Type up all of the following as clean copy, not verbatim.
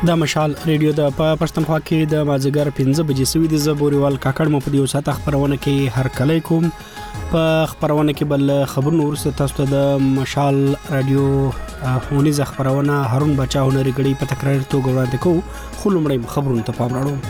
د مشال ریډیو د پښتونخوا کې د مازیګر 15 بجې سوي د زبوريوال کاکړ مو په دیو ساته خبرونه کې هر کله کوم په خبرونه کې بل خبرونه ورسته تاسو ته د مشال رادیو هونیز خبرونه هارون بچا هنري غړي په تکرار توګه وړاندې کوو خو لومړی خبرونه ته پام راوړو.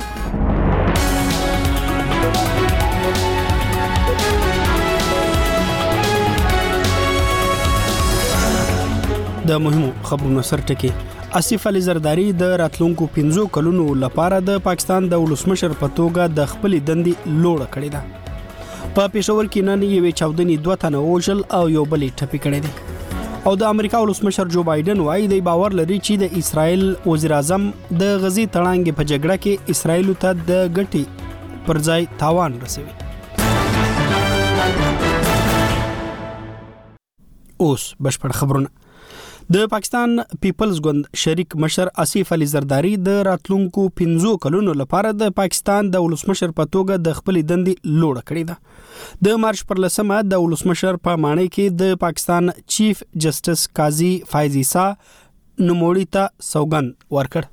د مهمو خبرونو سرټکی آصف علي زرداری د راتلونکو 15 کلونو لپاره د پاکستان د ولسمشر په توګه د خپل دندې لوړ کړی ده. په پېښور کې نن یو چاودنی 2 تنه وژل او یو بل ټپي کړی دی. او د امریکا ولسمشر جو بایدن وايي د باور لري چې د اسرائیل وزیر اعظم د غزي تړانګ په جګړه کې اسرائیل ته د ګټي پر ځای تاوان رسوي. اوس بشپړ خبرونه. د پاکستان پیپلز ګوند شریک مشر آصف علي زرداری د راتلونکو 15 کلونو لپاره د پاکستان د ولسمشر په توګه د خپل دندې لوړ کړی ده. د مارچ پر لسمه د ولسمشر په معنی کې د پاکستان چیف جسټس قاضي فایز عیسی نوموړي ته سوګند ورکړ.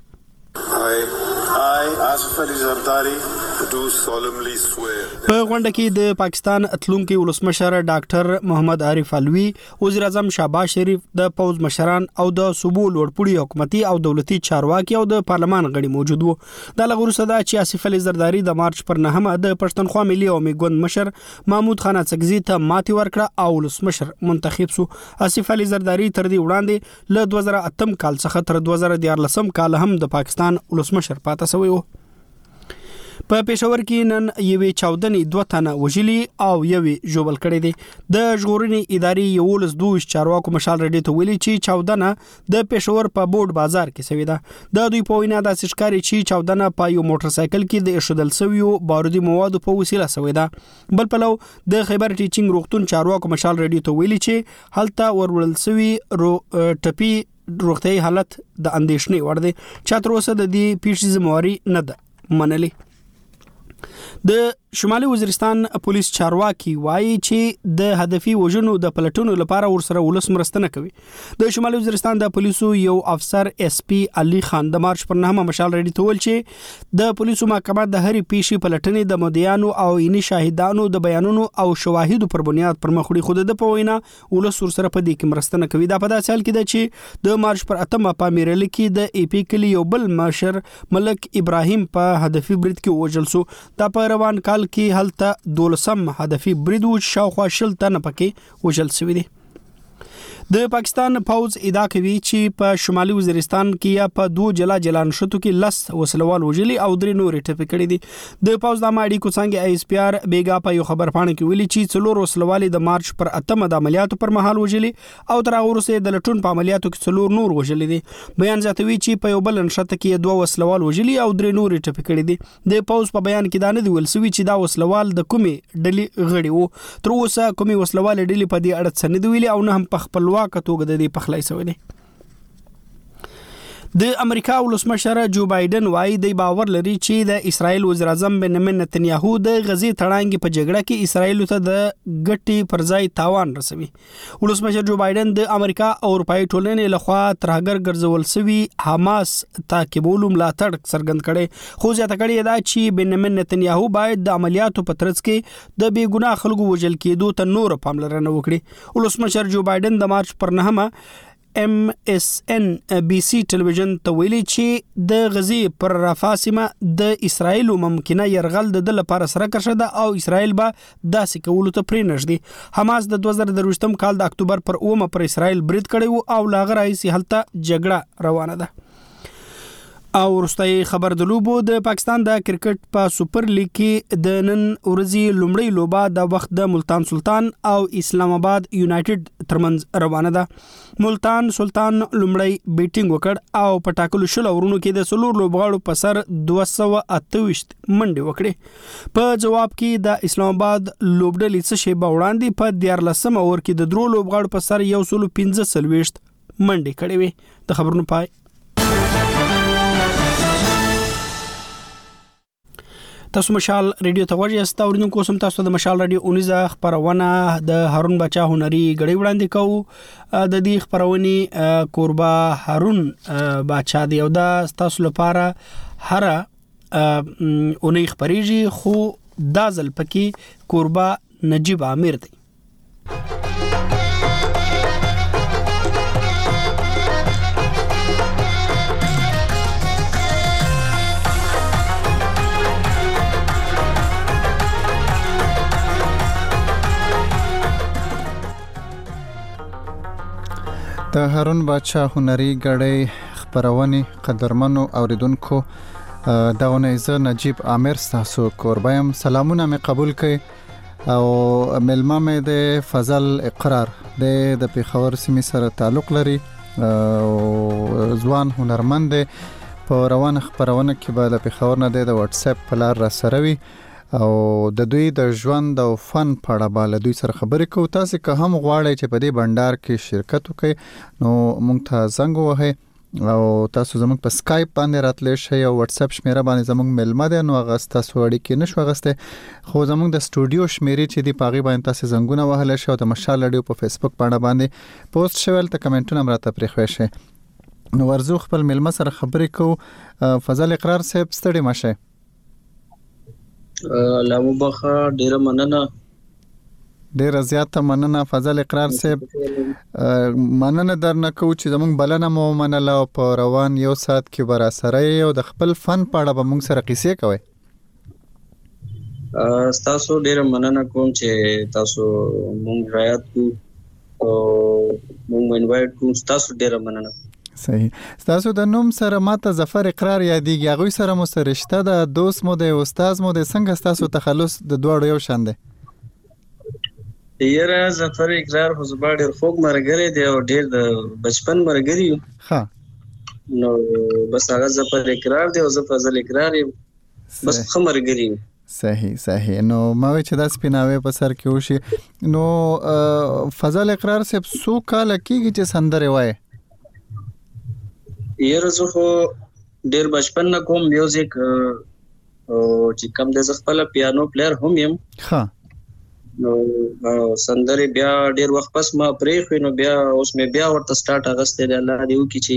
I آصف علي زرداری do solemnly swear په غونډه کې د پاکستان اتلونکو ولسمشر ډاکټر محمد عارف علوي، وزیر اعظم شهباز شریف، د پوز مشران او د صوبو لوړپوړي حکومتي او دولتي چارواکي او د پارلمان غړي موجود وو. د لغورو صدا چې آصف علي زرداری د مارچ پر 9 د پښتونخوا ملي او میګوند مشر محمود خان اڅکزي ته ماتي ورکړه او ولسمشر منتخب شو. آصف علي زرداری تر دې وړاندې له 2008 کال څخه تر 2014 کال هم د پاکستان ولسمشر پاتې شوی و. په پېښور کې نن یوې چاودنې 2 تنه وژلي او یوې ژوبل کړي دي. د ژغورنې ادارې یو لس 2 چارواکو مشال رډي ته ویلي چې چاودنه د پېښور په بورډ بازار کې شوې ده. د دوی په وینا د سشکاري چې چاودنه په یو موټر سایکل کې د اشدل سویو بارودي موادو په وسیله شوې ده. بل پلو د خیبر ټیچینګ روغتون چارواکو مشال رډي ته ویلي چې هلته ورول سوي ټپي روغتي حالت د اندېښنې وړ دی. چې تر اوسه د دې پیښې ذمہواري نه ده منلې. د شمالي وزیرستان پولیس چارواکي وایي چې د هدفي وژنو د پلټونو لپاره ورسره ولس مرسته نه کوي. د شمالي وزیرستان د پولیسو یو افسر اس پی علي خان د مارچ پر 9 مشال رډي ته ویل چې د پولیسو محکمه د هرې پیښې پلټنې د مدعیانو او عیني شاهدانو د بیانونو او شواهدو پر بنیاد پر مخ وړي. خو د په وینا ولس ورسره په دې کې مرسته نه کوي. دا په داسې حال کې ده چې د مارچ پر 8 په میرل کې د ای پی کلی یو بل مشر ملک ابراهیم په هدفي برید کې وژل شو. دا په روان کال کې هلته 12 هدفي برید و شاوخوا 10 تنه پکې وژل شوي دي. د پاکستان پوز ادعا کوي چې په شمالي وزیرستان کې یا په 2 جلا نشټو کې لس وسلوال وژلي او 3 نور ټپي کړي دي. د پوز د ماړي کوڅنګ ایس پی آر بیګا په یو خبر پاڼه کې ویلي چې 4 وسلوال د مارچ پر 8 د عملیاتو پر مهال وژلي او تر هغه وروسته د لټون په عملیاتو کې 4 نور وژلي دي. بیان زیاتوي چې په یو بل نشټ کې 2 وسلوال وژلي او 3 نور ټپي کړي دي. د پوز په بیان کې دا نه دی ویل سوي چې دا وسلوال د کومې ډلې غړي وو. تر اوسه کومې وسلوال ډلې په دې اړه څه نه دی ویلي او نه هم په خپل توګه د دې پخلای شوی دی. د امریکا ولسمشر جو بایدن وايي د باور لري چې د اسرائیل وزیر اعظم بنیامین نتنیاهو د غزي تړانګ په جګړه کې اسرائیل ته د ګټي پر ځای تاوان رسوي. ولسمشر جو بایدن د امریکا او اروپאי ټولنې لخوا ترهګر ګرځول شوی حماس تعقیبولو ملاتړ څرګند کړي. خو ځکه کړي دا چې بنیامین نتنیاهو باید د عملیاتو په ترڅ کې د بې ګناه خلکو وژل کېدو ته نور پاملرنه وکړي. ولسمشر جو بایدن د مارچ پر 9 MSNBC ټلویزیون ته ویلي چې د غزي پر رافا سیمه د اسرائیل ممکنه يرغل د لپاره سره کړه ده او اسرائیل به داسې کولو ته پرې نشدي. حماس د 2023 کال د اکتوبر پر 9 پر اسرائیل برید کړی او لاغه راځي هلته جګړه روانه ده. او ورستای خبر د لوبو د پاکستان د کرکټ په سپر لیګ کې د نن ورځې لومړی لوبه د وخت د ملتان سلطان او اسلام آباد یونایټډ ترمنځ روانه ده. ملتان سلطان لومړی بیټینګ وکړ او په ټاکلو شل اورونو کې د سلور لوبغاړو په سر 228 منډې وکړې. په جواب کې د اسلام آباد لوبډلې څه شی به وړاندې په 14 اور کې د درو لوبغاړو په سر 115 منډې کړې وې. د خبرونو پای. تاسو مشال ریډیو ته ورجه استا اوریدونکو سم تاسو د مشال ریډیو 19 خبرونه د هارون بچا هنري غړي وړاندې کوو د دې خبرونې کوربا هارون بچا دی او دا تاسو لپاره هر اونۍ خبريږي خو دازل پکې کوربا نجیب عامر دی. د هارون بچا هنري غړي خبرونه قدرمنو اوریدونکو داونه ز نجیب عامر تاسو کوربایم سلامونه مې قبول کړئ او ملما مې د فضل اقرار د پیښور سیمې سره تعلق لري او ځوان هنرمند په روان خبرونه کې به د پیښور نه د واتس اپ په لار را سره وي او د دوی د ژوند او فن په اړه به دوی سره خبرې کوو. تاسو که هم غواړئ چې په دې بندر کې شرکت وکړئ نو موږ ته زنګ ووهئ او تاسو زموږ په سکایپ باندې راتلی شئ او واتس اپ شمیره باندې زموږ ملما ده نو هغه تاسو اړیکې نشو غسته خو زموږ د سټوډیو شمیرې چې دی پاغي باندې تاسو زنګونه وهل شئ او د مشال ریډیو په فیسبوک باندې پوسټ شول ته کمنټونه راته پرې خوښ شي نو ورزو خپل ملما سره خبرې کوو. فضل اقرار صاحب ستړي مشه. لامو بخا ډیره مننه. ډیره زیاته مننه فضل اقرار صاحب. مننه درنه کو چې زموږ بلنه مو منله او په روان یو سات کې برا سره او د خپل فن په اړه به موږ سره قصې کوي. تاسو ډیره مننه کوم چې تاسو موږ رعایت کو او موږ انوایټ کو. تاسو ډیره مننه. صحیح. تاسو د نوم سره ماته ظفر اقرار یادېږي هغه سره مو سره رشتہ د دوست مو د استاد مو د څنګه تاسو تخلص د دوړو یو شان دی؟ یاره ظفر اقرار خو زما ډېر خوږ ملګری دی او ډېر د بچپن ملګری یو. ښه نو بس هغه ظفر اقرار دی او زه فضل اقرار یم بس ښه ملګری یم. صحیح. نو ما وی چې دا سپیناوي په سر کې وشي نو فضل اقرار صاحب سو کال کېږي چې سندره وای؟ یاره زه خو ډېر بچپن نه کوم میوزیک او چې کوم د خپل پیانو پلیئر هم یم. ښه نو سندره بیا ډېر وخت پس ما پرې خو نو بیا اوس مې بیا ورته سٹارټ اغسته دی. الله دې وکړي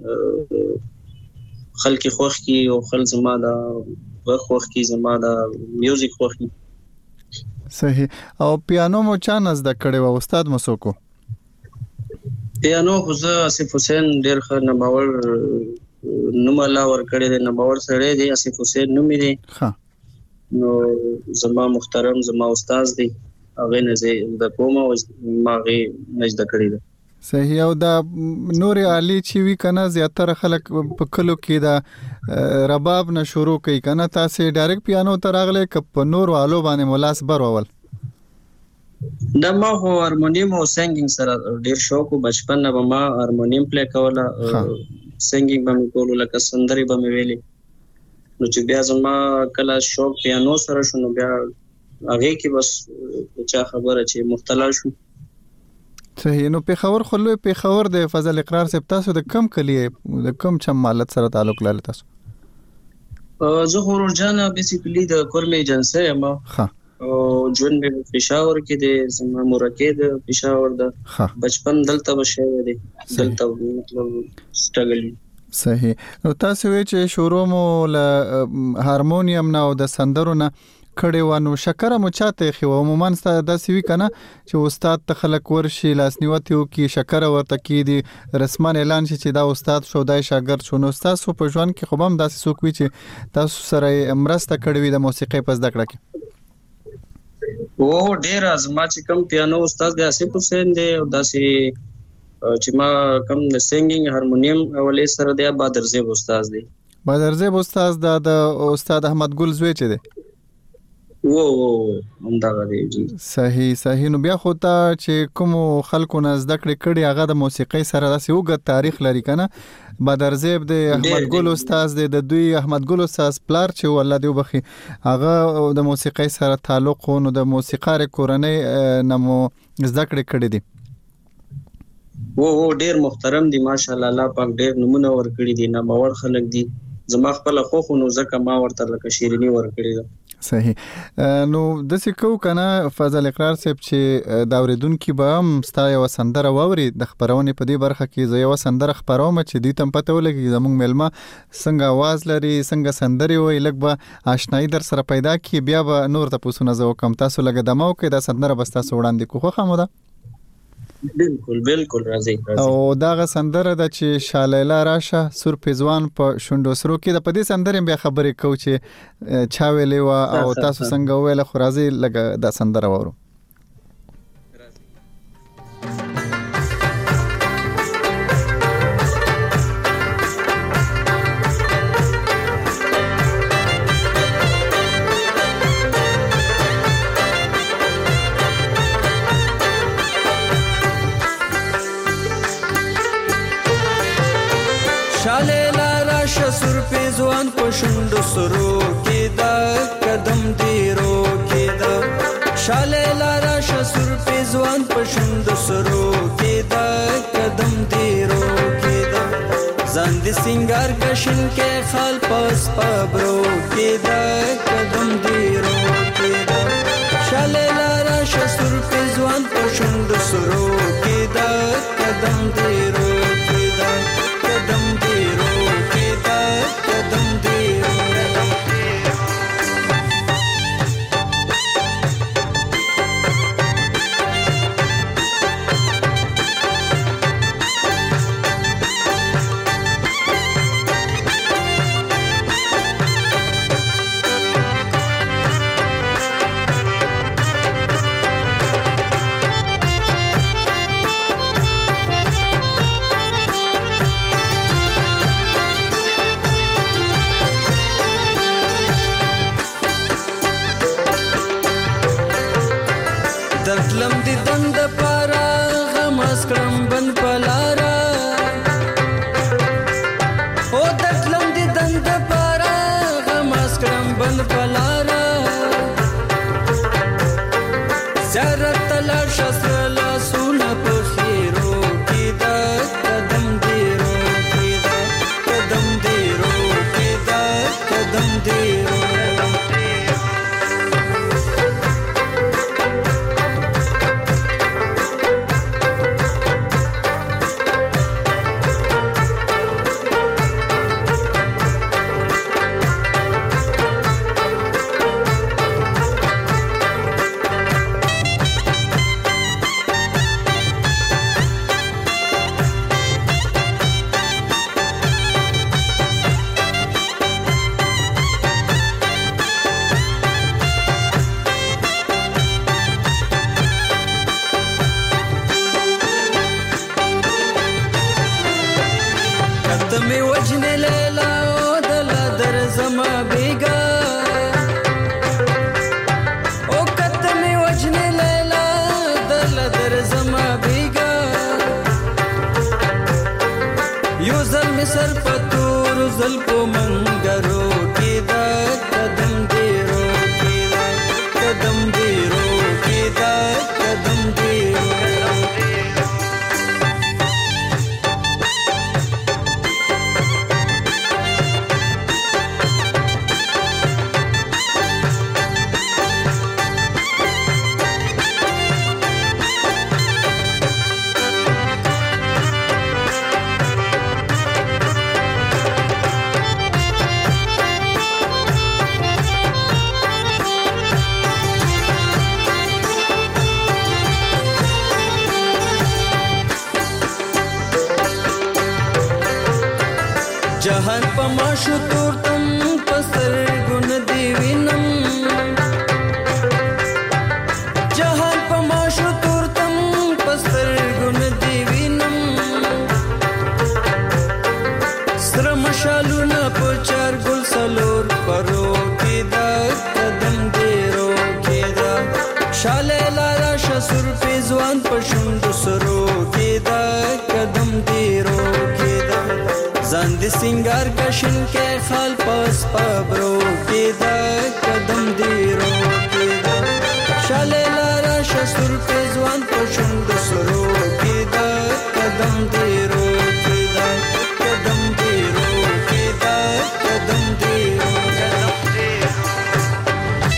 چې خلک خوښ کی او خل زما دا خوښ کی زما دا میوزیک خوښ کی. صحیح. او پیانو مو چا نزد کړي و استاد مو سوکو؟ پیانو خو زه آصف حسین ډېر ښه نومور نوم الله ورکړی دی. نومور سړی دی آصف حسین نوم دی. ښه نو زما محترم زما استاد دی هغه نه زه د کوم او ما غي نجد کړی دی. صحیح. او دا نور علی چې وی کنه زیاتره خلک په کلو کې دا رباب نه شروع کوي کنه تاسو ډایرکټ پیانو ته راغله ک په نور والو باندې ملاس برول؟ دا ما خو هارمونیم او سنگینګ سره ډیر شوق او بچپن نه ما هارمونیم پلی کوله سنگینګ به مې کولو لکه سندري به مې ویلي نو چې بیا زما کله شوق پیانو سره شنو بیا هغه کې بس چا خبره چې مختلل شو. صحیح. نو پیښور خلوی پیښور د فضل اقرار صاحب تاسو د کم کلیه د کم چم مالت سره تعلق لري تاسو؟ زه خورجانه بیسیکلی د کورمه ایجنسی یم. ها او ژوند به پېښور کې د زما مرکه د پېښور د بچپن دلته بشه دی دلته مطلب سټرګل. صحیح. نو تاسو وی چې شروع مو له هارمونیم نه او د سندرو نه کړي ونه شکر مو چاته خو عموما د سوي کنه چې استاد ته خلک ورشي لاسنیوته وکي شکر ورته کی دي رسمان اعلان شي چې دا استاد شو دای شاګرد شو. نو تاسو په ژوند کې خو هم داسې څوک وي چې تاسو سره مرسته کړې وي د موسیقي په زده کړه کې؟ او ډیر ازما چې کوم پیانو استاد د آصف حسین دی او داسې چې ما کوم د سنگینګ هارمونیم اولې سره دی بدر زیب استاد دی. بدر زیب استاد د استاد احمد ګل زوی چې دی هم دا غوړي جی. صحیح. نو بیا خو ته چې کوم خلکو نه زده کړې هغه د موسیقي سره داسې وګت تاریخ لري کنه. بدر زیب د احمد ګل استاد د دوی احمد ګل استاد پلار چې الله دې وبخي هغه د موسیقي سره تعلق نو د موسیقار کورنۍ نمو زده کړې دي. ډیر محترم دي ماشاءالله. الله پاک ډیر نمونه ور کړی دي نامور خلک دي. زما خپل خو نو زکه ما ورته لکه شیرینی ور کړی ده. صحیح. نو د سکو کنه فضل اقرار صاحب چې دا اوریدونکو به هم ستا یو سندره واوري د خبرونه په دې برخه کې زه یو سندره خبروم چې دې تم پته ولګي زموږ ملما څنګه आवाज لري څنګه سندري وي لګ به آشنایی در سره پیدا کی بیا به نور ته پوسونه زو کم تاسو لګ دمو کې دا سندره بستا سوړاندې کوخه خموده. بالکل راځي. او دا سندره د چې شالیلا راشه سور پېزوان په شوندو سرو کې د پدې سندره بیا خبرې کو چې چا ویلې وا او تاسو څنګه ویل خو راځي لګ دا سندره وورو. شالیلا راشه سور پېزوان په شوندو سرو کې دا قدم دیرو کې دا شالیلا راشه سور پېزوان په شوندو سرو کې دا قدم دیرو کې دا ځان دې سنگار کشن کې خال پاس پابرو کې دا قدم دیرو کې دا شالیلا راشه سور پېزوان په شوندو سرو کې دا قدم دیرو کې دا قدم دیرو کې دا قدم دیرو. درتلم دی دند پارا غماس کړم بند پلارا او درتلم دی دند پارا غماس کړم بند پلارا زیارت تلار شسر لاسونه په خیرو کې دا قدم دیرو کې دا قدم دیرو کې دا قدم دیرو. تمه وجنه لیلا او دل در زما بیگا او کتمه وجنه لیلا دل در زما بیگا یو زلم سر پتور زلپو منګرو کې دا قدم دیرو کې دا قدم دیرو کې دا قدم دیرو. जहान पमाशु तोरतम पसर गुण देविनम जहान पमाशु तोरतम पसर गुण देविनम श्रमशालु न पचार गुल सलोर परो केदा कदम देरो केदा शालेला राशा सुर पेजवान पशुंद सरो केदा कदम देरो केदा ځان د سنگار کشن کې خال پاس پابرو کې دا قدم دیرو کې دا شالیلا راشه سور پېزوان په شوند سرو کې دا قدم دیرو کې دا قدم دیرو کې دا قدم دیرو.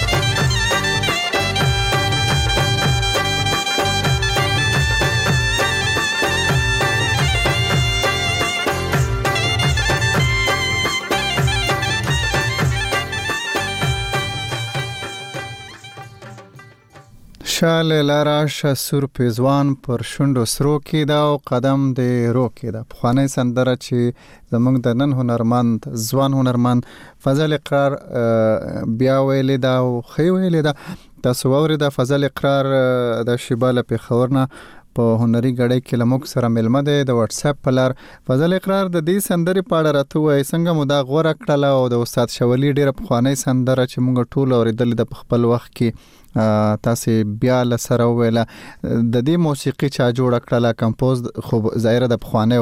شاله لاره شسور پیزوان پر شونډو سرو کې دا او قدم دې رو کې دا پخوانی سندره چې زمونږ د نن هنرمند ځوان هنرمند فضل اقرار بیا ویلې دا او خې ویلې دا تاسو اورئ دا فضل اقرار د شیباله په خبرنه په هنري غړې کې لموږ سره ملمه ده د واتس اپ په لار فضل اقرار د دې سندرې پاړه راته وای څنګه مو دا غوړه کړل او د استاد شولی ډیره پخوانی سندره چې موږ ټول اوریدل د خپل وخت کې تاسو بیا لسره ویله د دې موسیقي چا جوړ کړل کمپوز خو ظاهره د پخوانی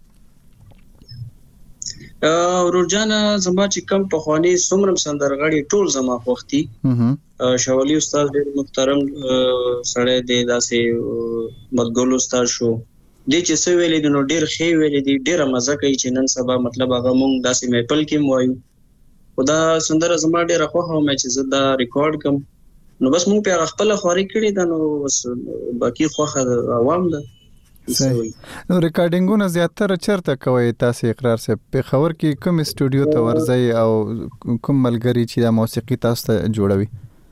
ورجانه زما چې کم پخوانی سمرم سندرغړي ټول زما وختي شولی استاد ډېر محترم سره دی داسې مدګل استاد شو دې چې څه ویلې نو ډېر خې ویلې دي ډېر مزه کوي چې نن سبا مطلب هغه مونږ داسې میپل کې وایو خدا سندره زما ډېر خوښه مې چې زه دا ریکارډ کوم نو بس مونږ په خپل خوري کړی دا نو باقي خوخه عوام ده نو ریکارډینګونه زیاتره چرته کوي تاسو اقرار سه په خبر کې کوم استودیو ته ورځي او کوم ملګری چې د موسیقي تاسو ته جوړوي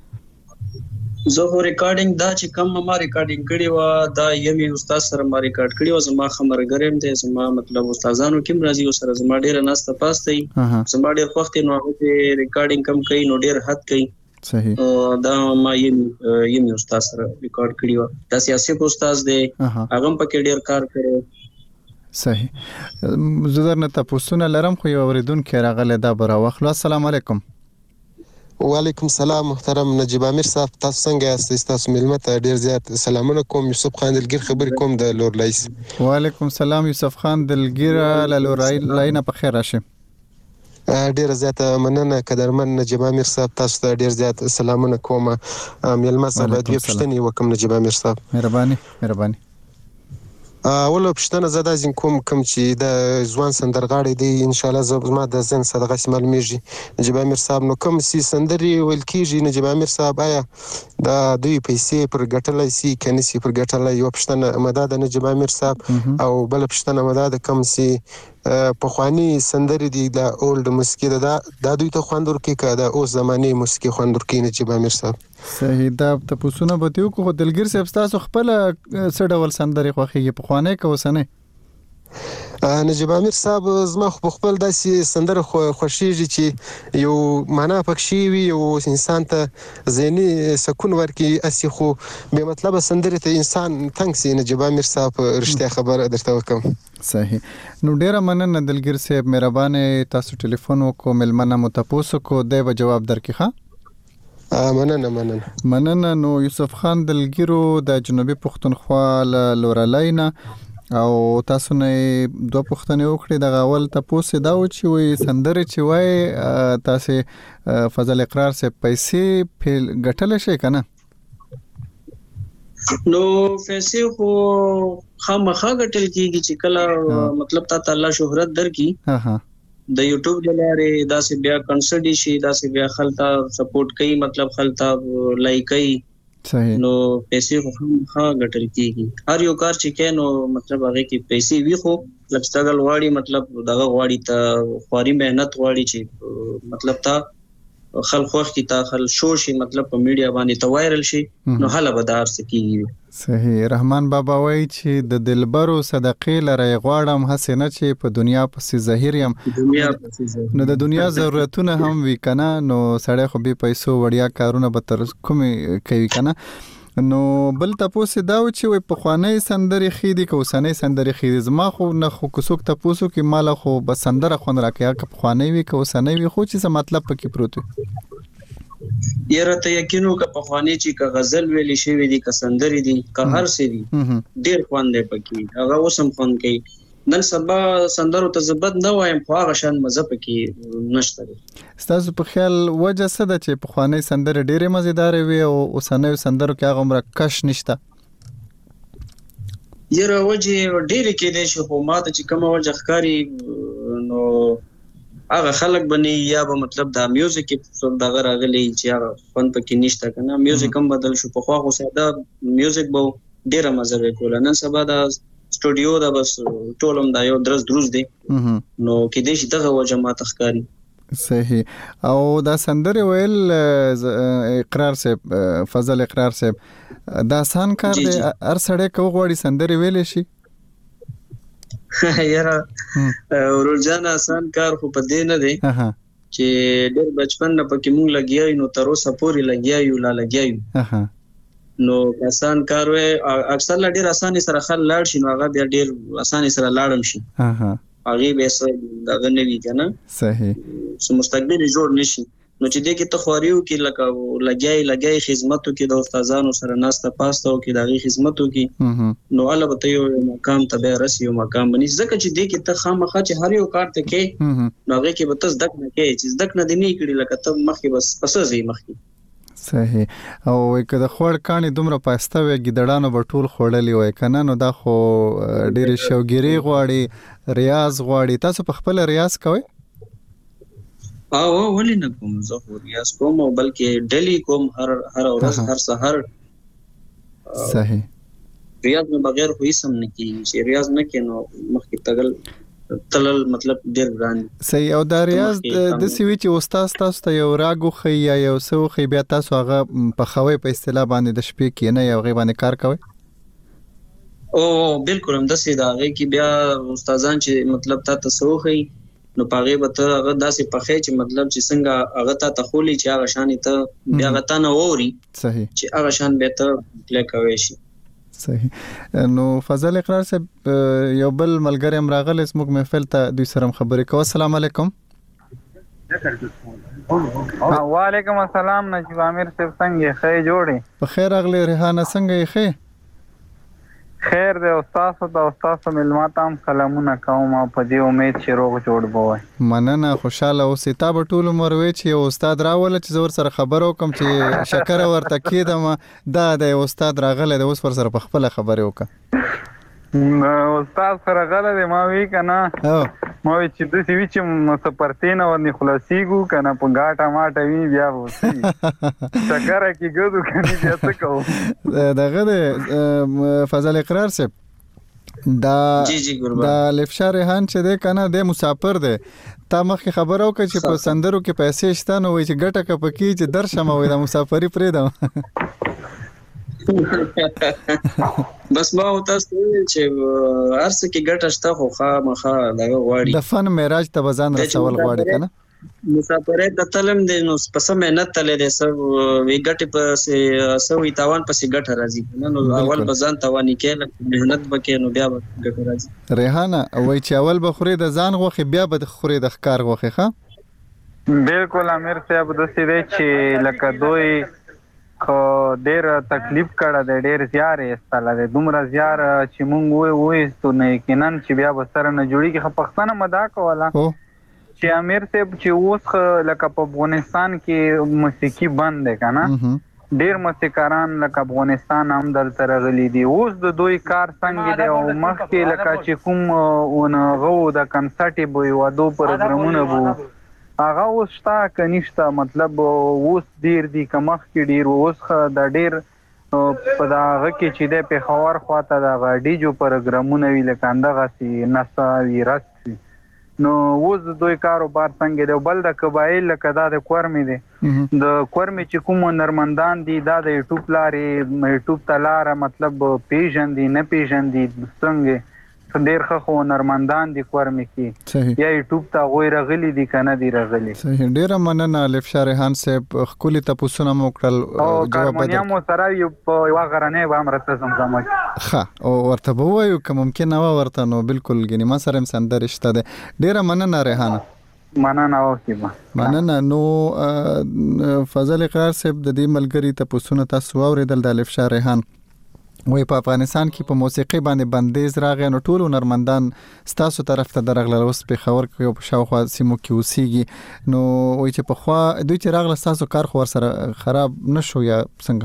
زه هو ریکارډینګ دا چې کوم ما ریکارډینګ کړی و دا یمي استاد سره ما ریکارډ کړی و زما خبرګریم دی زما مطلب استادانو کوم راځي او سره زما ډیر ناسته پاسته زما ډیر وخت نو هغه ریکارډینګ کم کوي نو ډیر حد کوي صحیح دا ما یمي استاد سره ریکارډ کړی و دا سیاسي استاد دی هغه په کې ډیر کار کړی صحیح زه درنه تاسو نه لرم خو یو اوریدونکو راغله دا بر واخلو السلام علیکم وعلیکم السلام محترم نجیب امیر صاحب تاسو څنګه یاست تاسو ملمت ډیر زیات سلامونه کوم یوسف خان دلګر خبر کوم د لور لایس وعلیکم السلام یوسف خان دلګر له لور لاینه په خیر راشه ډیر زیات مننه قدرمن نجیب امیر صاحب تاسو ته ډیر زیات سلامونه کوم ملمت صاحب د پښتني وکم نجیب امیر صاحب مهرباني ولو پښتنه زدا زین کوم چې د ځوان سندرغاړي دی ان شاء الله زما د زن صدقه سیمل میږي نجیب امیر صاحب نو کوم سي سندري ول کیږي نجیب امیر صاحب آیا د دوی پیسې پر ګټلای سي کني سي پر ګټلای یو پښتنه مدد نجیب امیر صاحب او بل پښتنه مدد کوم سي په خواني سندري دی د اولډ موسیقي دا دوی ته خوندور کې کړه اوس زماني موسیقي خوندور کې نجیب امیر صاحب صحیح دا تاسو نه بتیو کو دلګر صاحب تاسو خپل سړول سندري خوخي په خوانه کوسنه نجیب امیر صاحب زما په خپل داسې سندره خوشیږي چې یو معنا پکښي وي او انسان ته ذهني سکون ورکړي اسی خو به مطلب سندره ته انسان تنګ سي نجیب امیر صاحب رښتیا خبر درته وکم صحیح نو ډیره مننه دلګر صاحب مهربانه تاسو ټلیفون وکړو ملمنه مو تاسو کو دی جواب درکې ښه مننه نو یوسف خان دلګرو د جنوبي پښتونخوا لورالاینا او تاسو نه دوه پوښتنې وکړې د اول تاسو دا و چې وي سندره چې وای تاسو فضل اقرار سے پیسې په ګټل شي کنه نو پیسې خو خامخا ګټل کیږي چې کله مطلب تا الله شهرت درکې د یوټیوب لاره داسې بیا کنسرټ شي داسې بیا خلتا سپورټ کوي مطلب خلتا لایک کوي نو پیسې خو ګټل کیږي هر یو کار چې کینو مطلب هغه کې پیسې وی خو لکستګل واړی مطلب دغه واړی ته خوري مهنت واړی چې مطلب تا خلک وخت کی تا خل شو شي مطلب په میډیا باندې ته وایرل شي نو حاله بدار سکیږي صحیح رحمان بابا وای چې د دلبرو صدقې لره غواړم حسنه چې په دنیا پسې ظاهر یم نو د دنیا ضرورتونه هم وی کنه نو سړی خو به پیسو وړیا کارونه به تر کومې کوي کنه نو بل تاسو دا و چې په خواني سندري خېدي کوسنۍ سندري خېدي زما خو نه خو کوڅوک تاسو کې مال خو بسندره خون راکیا ک خواني وی کوسنۍ وی خو چې څه مطلب پکې پروت یره ته یقینو ک په خواني چې ک غزل ویلې شي وی دي ک سندري دي ک هر څه دي ډېر خوان دی پکې هغه اوسم خوان کوي نن سبا سندرو ته زبد نه وایم خو هغه شان مزه پکې نشته ستاسو په خیال وجه څه ده چې په خواني سندره ډېره مزیدار وي او اوسنۍ سندرو کې هغه عمر کش نشته یره وجه ډېر کې دي چې خو ماته چې کوم وجه ښکاری نو هغه خلک بني یا به مطلب دا میوزیک په دغه راغلي چې هغه فن پکې نشته کنه میوزیک هم بدل شو په خو ساده میوزیک به ډېر مزه وکول نن سبا دا سټوډیو دا بس ټولم دا یو درز دروز دی نو کې دې چې دغه وجه ما تخکاری صحیح. او دا سندره ویل اقرار صاحب فضل اقرار صاحب دا آسان کار دی هر سړی کو غواړي سندره ویل شي؟ یاره ورور جان آسان کار خو په دې نه دی چې ډېر بچپن نه پکې مونږ لګیا نو تر اوسه پورې لګیا یو نو آسان کار وې اکثر ډېر اسانه سره خل لاړ شي نو هغه بیا ډېر اسانه سره لاړم شي هغه به څه دغه نه وی کنه صحیح سو مستقبل جوړ نشي نو چې دې کې ته خواريو کې لکه لګای خدماتو کې د استادانو سره ناسته پاستو کې دغه خدماتو کې نو البته یو مقام ته به رسي یو مقام بني ځکه چې دې کې ته خامخا چې هر یو کار ته کې نو هغه کې به تاسو دک نه کې چې دک نه دی نه کړی لکه ته مخکې بس پسځي مخکې صحیح. او که د خوړ کاني دومره پاسته وي ګډړانو به ټول خوړلې وای کنه نو دا خو ډېر شوګيري غواړي ریاض غواړي. تاسو په خپل ریاض کوئ؟ ولې نه کوم زه خو ریاض کوم او بلکې ډیلی کوم هر ورځ هر سحر. صحیح. ریاض نه بغیر خو هیڅ هم نه کیږي چې ریاض نه کینو مخکې تلل مطلب ډیر ګران. صحیح. او دا ریاض د سوي چې استاد تاسو ته یو راګو خي یا یو سو خي بیا تاسو هغه په خوي په اصطلاح باندې د شپې کې نه یو غي باندې کار کوي؟ بالکل هم د سې دا غي کې بیا استادان چې مطلب تاسو خي نو پاغه به ته هغه داسې پخې چې مطلب چې څنګه هغه ته خولي چې هغه شان ته بیا غته نه ووري. صحیح. چې هغه شان به ته پلی کوي شي. صحیح. نو فضل اقرار صاحب یو بل ملګری هم راغلی زموږ محفل ته دوی سره خبرې کوو. السلام علیکم. وعلیکم السلام نجیب عامر صاحب څنګه ښه جوړې؟ په خیر راغلی ریحانه څنګه یې ښه؟ خیر دی استاد ملما تام سلامونه کوم او په دې امید چې روغ جوړ بوي. مننه خوشاله اوسې. تا به ټول عمر وی چې یو استاد راول چې زور سره خبرو کوم چې شکر ورته کېدم دا د استاد راغله د اوس پر سره په خپل خبرې وکړه. استاد سره غلې ما وی کنه ما وی چې د سوي چې مسپرتینه ورني خلاصيګو کنه په غاټه ماټه وی بیا وسی شکر کې ګدو کني بیا څه کوو. دغه فضل اقرار صاحب دا لفشار ریحان چې ده کنه د مسافر ده تا مخکې خبر او چې په سندرو کې پیسې شته نو وی چې ګټه کپکی چې درشم وي د مسافری پرې ده بس ما او تاسو چې ارڅ کې ګټه شته خو خامخا دغه غواړي د فن معراج ته بزان رسول غواړي کنه مسافرې د تلم د نو پس مهنت تلې د سب وی ګټه پس سوې تاوان پس ګټه راځي نو اول بزان تاوانی کې مهنت وکې نو بیا ګټه راځي. ریحانه وای چې اول بخوري د ځان غوخي بیا به خوري د ښکار غوخي ښه؟ بالکل امیر صاحب د سې چې لکه دوی خو ډېر تکلیف کړه د ډېر زیار استاله د دومره زیار چې مونږ وې ستو نه کینن چې بیا بسره نه جوړي کې پښتانه مدا کوله چې امیر صاحب چې اوس لکه په افغانستان کې موسیقي بند ده کنه ډېر موسیقاران لکه افغانستان هم دلته راغلي دي اوس د دوی کار څنګه دی او مخکې لکه چې کوم ونغو د کنسرټي بوي ودو پروګرامونه بو هغه اوس شته کنيشته مطلب اوس ډیر دي کمخ کې ډیر اوس د ډیر په داغه کې چې د پیښور خواته د غاډیجو پروګرامونه وی لکه اندغه سي نسا ویرس نو اوس دوی کاروبار څنګه دی بل د قبایل لکه دا د کورمې دي د کورمې چې کوم نرمندان دي دا د یوټیوب لارې یوټیوب تلاره مطلب پیژن دي نه پیژن دي څنګه ډېر خو نرمندان دي کورمې کې یا یوټیوب ته غوي رغلي دي کنه دي رغلي. صحیح. ډېر مننه لفشار ریحان صاحب خولي ته پوسونه موکړل جواب بدل مو سره یو غرانه و امرته زمزمه ښه او ورته به وایو که ممکن نه ورته نو بالکل غني ما سره سندر شته ده. ډېر مننه ریحانه. مننه اوکې مننه. نو فضل اقرار صاحب د دې ملګری ته پوسونه تاسو اوریدل د لفشار ریحان وای په افغانستان کې په موسیقي باندې بندیز راغی نو ټول نرمندان ستاسو طرف ته درغله اوس په خبر کې په شاوخوا سیمو کې اوسېږي نو وای چې په خوا دوی چې راغله ستاسو کار خو سره خراب نشو یا څنګه؟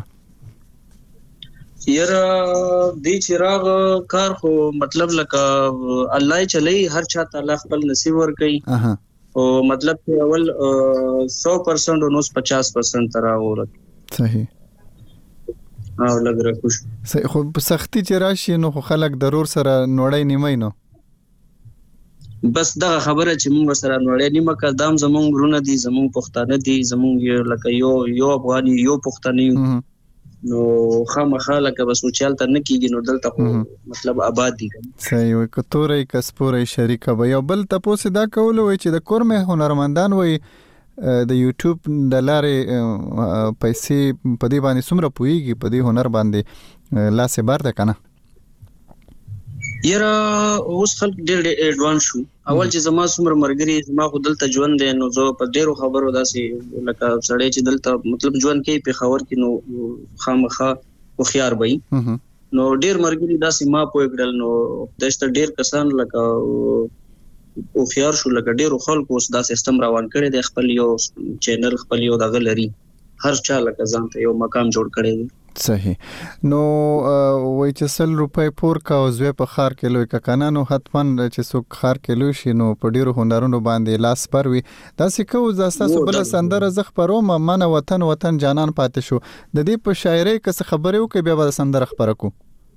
یره دې چې راغ کار خو مطلب لکه الله چلی هر چا تعالی خپل نصیب ور کوي او مطلب اول 100% او 50% ترا ورته. صحیح. او لګره خوش خو په سختي چې راشي نو خلک ضرور سره نوړی نیمای نو بس دغه خبره چې موږ سره نوړې نیمه کا دام زمونږ ورونه دي زمونږ پښتانه دي زمونږ لکه یو افغاني یو پښتني نو خامخا لکه بس چالت نه کیږي نو دلته مطلب آباد دي صحیح وي کتورې کسپورې شریکه به یو بل تاسو دا کول وي چې د کورمه هنرمندان وي د یوټیوب د لارې پیسې په دې باندې څومره پويږي په دې هنر باندې لاسه بار ده کنه یره اوس خلک ډېر اډوانس شو اول چې زما څومره مرګري زما خو دلته ژوند دی نو زه په ډېرو خبرو داسې لکه سړی چې دلته مطلب ژوند کوي په خبر کې نو خامخا خو خيار وي نو ډېر مرګري داسې ما پوي کړل نو دشت ډېر کسان لکه او خيار شو لکه ډېر خلکو اوس دا سیستم روان کړی دی خپل یو چینل خپل یو دغه لري هر چا لکه ځان ته یو مقام جوړ کړی دی صحیح نو وای چې 100 روپۍ پور کا او زوی په خار کې لوي کانا نو حتمن چې څوک خار کې لوي شي نو په ډیرو هنرونو باندې لاس پر وي دا سکه و زاساسو بل سندره زخ پروم من وطن جانان پاتې شو د دې په شاعرۍ کې خبرې وکي بیا به سندره خبره کو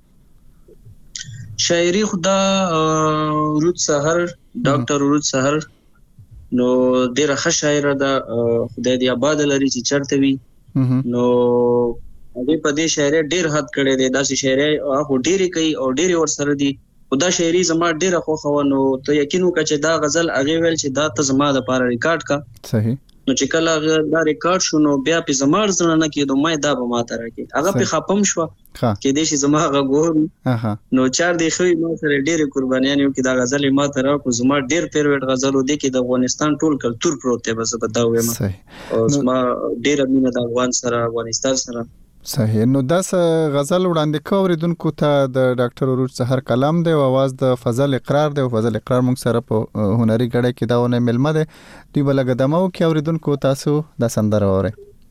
شاعري خدا رود سحر ډاکټر رود سحر نو ډیره ښه شاعر ده خدای دې آباد لري چې چرته وي نو دې په دې شاعري ډېر حد کړي دي دا شاعري هغه ډېری کوي او ډېری ور سره دي خدا شاعري زما ډېر خو خو نو ته یقین وکړه چې دا غزل هغه ویل چې دا ته زما د لپاره ریکارډ کا صحیح نو چې کله دا ریکارډ شو نو بیا په زمار زړه نه کېدو مې دا به ماته راکې هغه په خپم شو کې دې شي زما هغه ګور نو چار دی خو نو سره ډېر قربانیان یو کې دا غزل ماته راکو زما ډېر فیوریټ غزل و دي کې د افغانستان ټول کلچر پروت دی بس په دا وایم او زما ډېر مینه د افغان سره افغانستان سره صحیح نو داس غزل وړاندې کوریدونکو ته د ډاکټر عروج سحر کلام دی او आवाज د فضل اقرار دی او فضل اقرار موږ سره په هنري غړې کې داونه ملمه دی دوی بلګ دمو کې اوریدونکو تاسو د سندره وره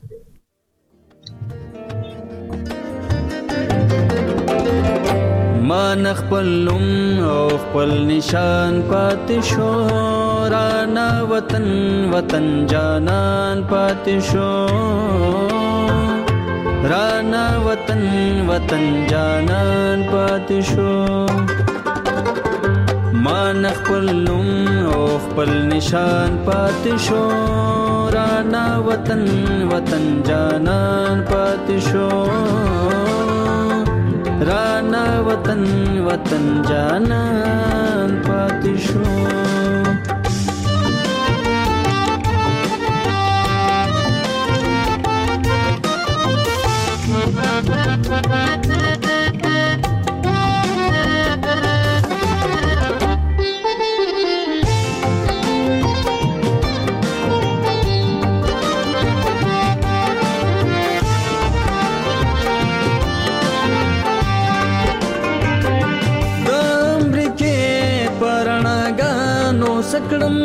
ما نخپلم او خپل نشان پاتې شو رانا وطن جانان پاتې شو رانا وطن جانان پاتې شو ما نخپلم او خپل نشان پاتې شو رانا وطن جانان پاتې شو رانا وطن جانان پاتې شو سکړم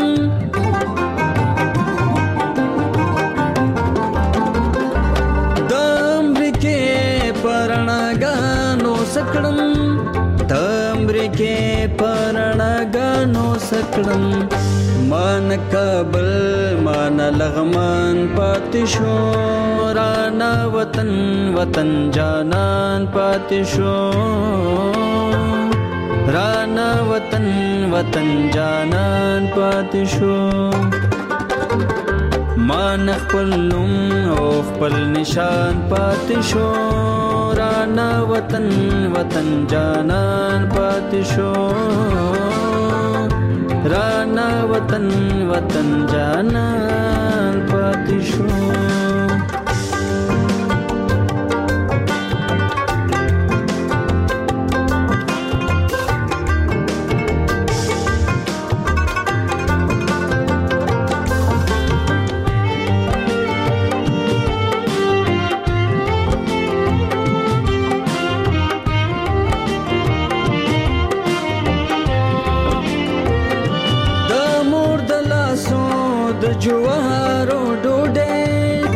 د امریکې پرڼاګانو سکړم د امریکې پرڼاګانو سکړم مان کابل مان لغمان پاتې شو رانا وطن جانان پاتې شو رانا وطن جانان پاتې شو مان خپل نوم او خپل نشان پاتې شو رانا وطن جانان پاتې شو رانا وطن جانان پاتې شو جوارو ډوډۍ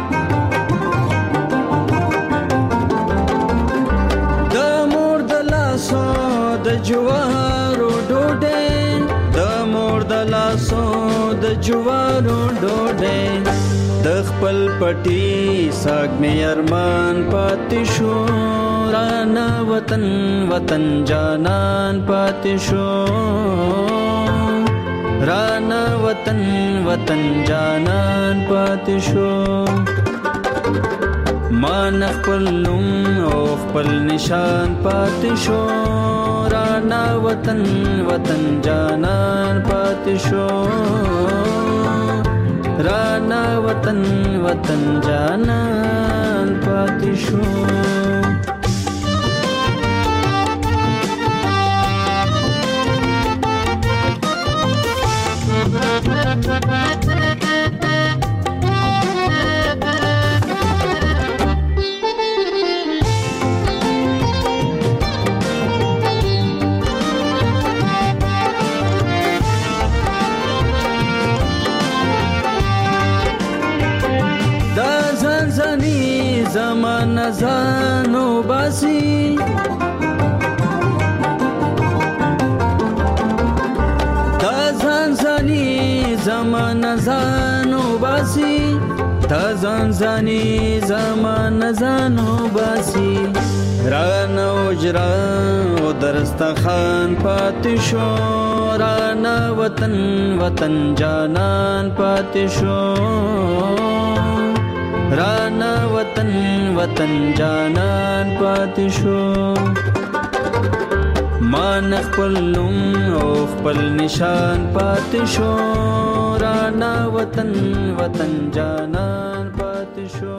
د مور د لاسو د جوارو ډوډۍ د مور د لاسو د جوارو ډوډۍ د خپل پټي ساګ مې ارمان پاتې شو رانا وطن جانان پاتې شو رانا وطن وطن جانان پاتې شو مان خپل نوم او خپل نشان پاتې شو رانا وطن وطن جانان پاتې شو رانا وطن وطن جانان پاتې شو زمان زانو باسی دا زنزانی زمان زانو باسی دا زنزانی زمان زانو باسی رانا اجرا و درستخان پاتې شو رانا وطن وطن جانان پاتې شو رانا وطن وطن جانان پاتې شو مان خپل نوم او خپل نشان پاتې شو رانا وطن وطن جانان پاتې شو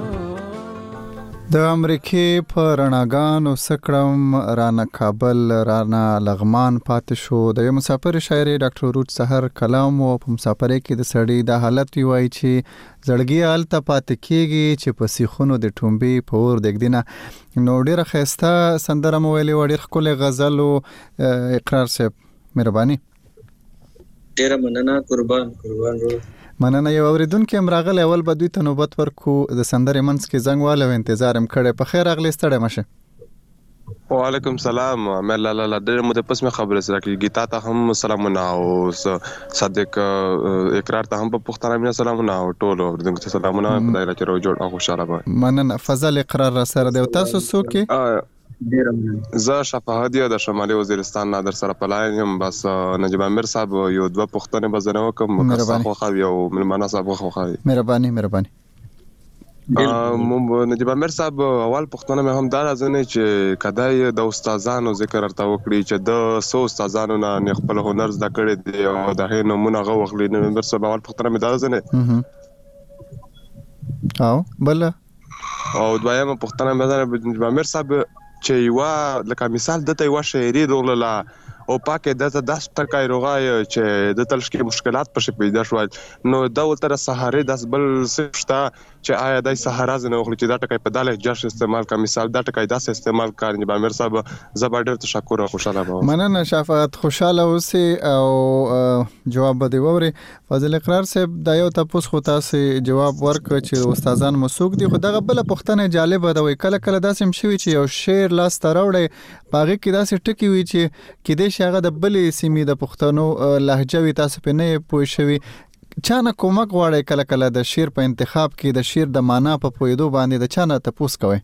د امریکای په رڼاګانو سکړم رانا کابل رانا لغمان پاتې شو د یو مسافر شاعر ډاکټر روت سحر کلام او په مسافرۍ کې د سړی د حالت وی چې زړګي حالت پاتې کېږي چې په سیخونو د ټومبي په ور دګدینه نو ډیره خسته سندره مو ویلې وړي خپل غزل او اقرار صاحب مهرباني ډیره مننه قربان رو مننه یو اوریدونکو امراغل اول به دوی ته نوبت ورکو د سندره منځ کې زنګ واله انتظار هم کړي په خیر اغلی ستړی مشه وعلیکم سلام مې لاله ډېر مو د پسمه خبره سره کې گیتا ته هم سلامونه او صادق اقرار ته هم په پښتنه مې سلامونه او ټول اوریدونکو ته سلامونه خدای راکړي او جوړ او خوشاله وي مننه فضل اقرار را سره دی تاسو څوک زه شفاهت د شمالي وزیرستان نه در سره پلاین هم بس نجیب امیر صاحب یو دوه پښتنه بزنه وکم مکسخه خو یو ملمانه صاحب خو مهرباني نجیب امیر صاحب اول پښتنه مې هم دا ځنه چې کدای د استادانو ذکر ارته وکړي چې د سو استادانو نه خپل هنر زده کړي دي او د هینمونه غوښلي نو امیر صاحب اول پښتنه مې دا ځنه او بل او دویمه پښتنه مې دا نجیب امیر صاحب چې یو لکه مثال دته یو شاعري رولله او پاکه دته 10 ټکای روغای چې د تلشکي مشکلات پښې پیدا شول نو دا ولتر سهاره د بل سپشتا چې آیا د سهاره زنه وخت چې دا ټکای په داله جاش استعمال کا مثال دا ټکای داس استعمال کار نه امیر صاحب زبردست تشکر او خوشاله وو مننه شفاعت خوشاله اوسې او جواب به دی ووري فضل اقرار صاحب دا یو تاسو خو تاسو جواب ورکړ چې استادان مسوک دي خو دغه بل پښتنه جالب دی وای کله کله داسې شوی چې یو شعر لاس تراوړي باغې کې داسې ټکی وی چې کله شغه د بلې سیمې د پښتنو لهجه وی تاسو په نه پوه شوي چانه کومک غواړي کله کله د شعر په انتخاب کې د شعر د معنا په پویدو باندې د چانه تاسو کوي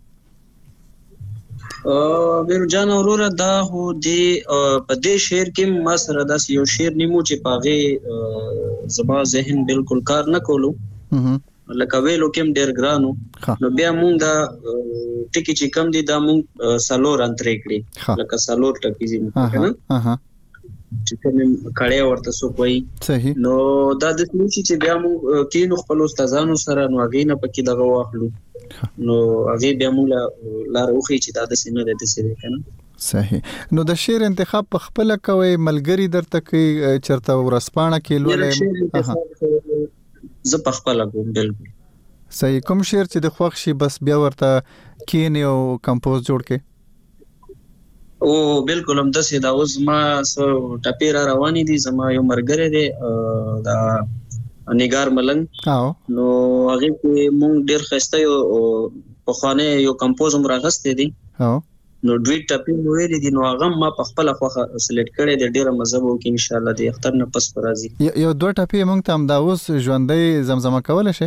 بیرو جان اورور دا هو دی په دې شعر کې ما سره داس یو شعر نیمو چې پاغه زما ذهن بالکل کار نه کولو لکه ویلو کوم ډیر ګرانو نو بیا مونږ دا ټکی چې کم دي دا مونږ سالور انترې کړی لکه سالور ټکی زی کنه چې کوم کړه ورته سو کوي صحیح نو دا د چې بیا مونږ کینو خپل استادانو سره نو هغه نه پکې دغه واخلو نو هغه بیا مونږ لار وخی چې دا د سینې د سره کنه صحیح نو د شعر انتخاب په خپل کوي ملګری درته کوي چرته ورسپانه کې لولې زه په خپل کوم بالکل صحیح کوم شعر چې د خوښ شي بس بیا ورته کینې او کمپوز جوړ کې او بالکل هم داسې دا اوس ما سو ټپیر رواني دي زما یو مرګره دي دا نګار ملنګ نو هغه کې مونږ ډیر خسته یو په خانه یو کمپوز هم راغسته دي نو دوی ټپیر ویل دي نو هغه ما په خپل خوخه سلیکټ کړی د ډیره مزه وو کې ان شاء الله د اختر نه پس راځي یو دوه ټپیر مونږ ته هم دا اوس ژوندۍ زمزمه کول شي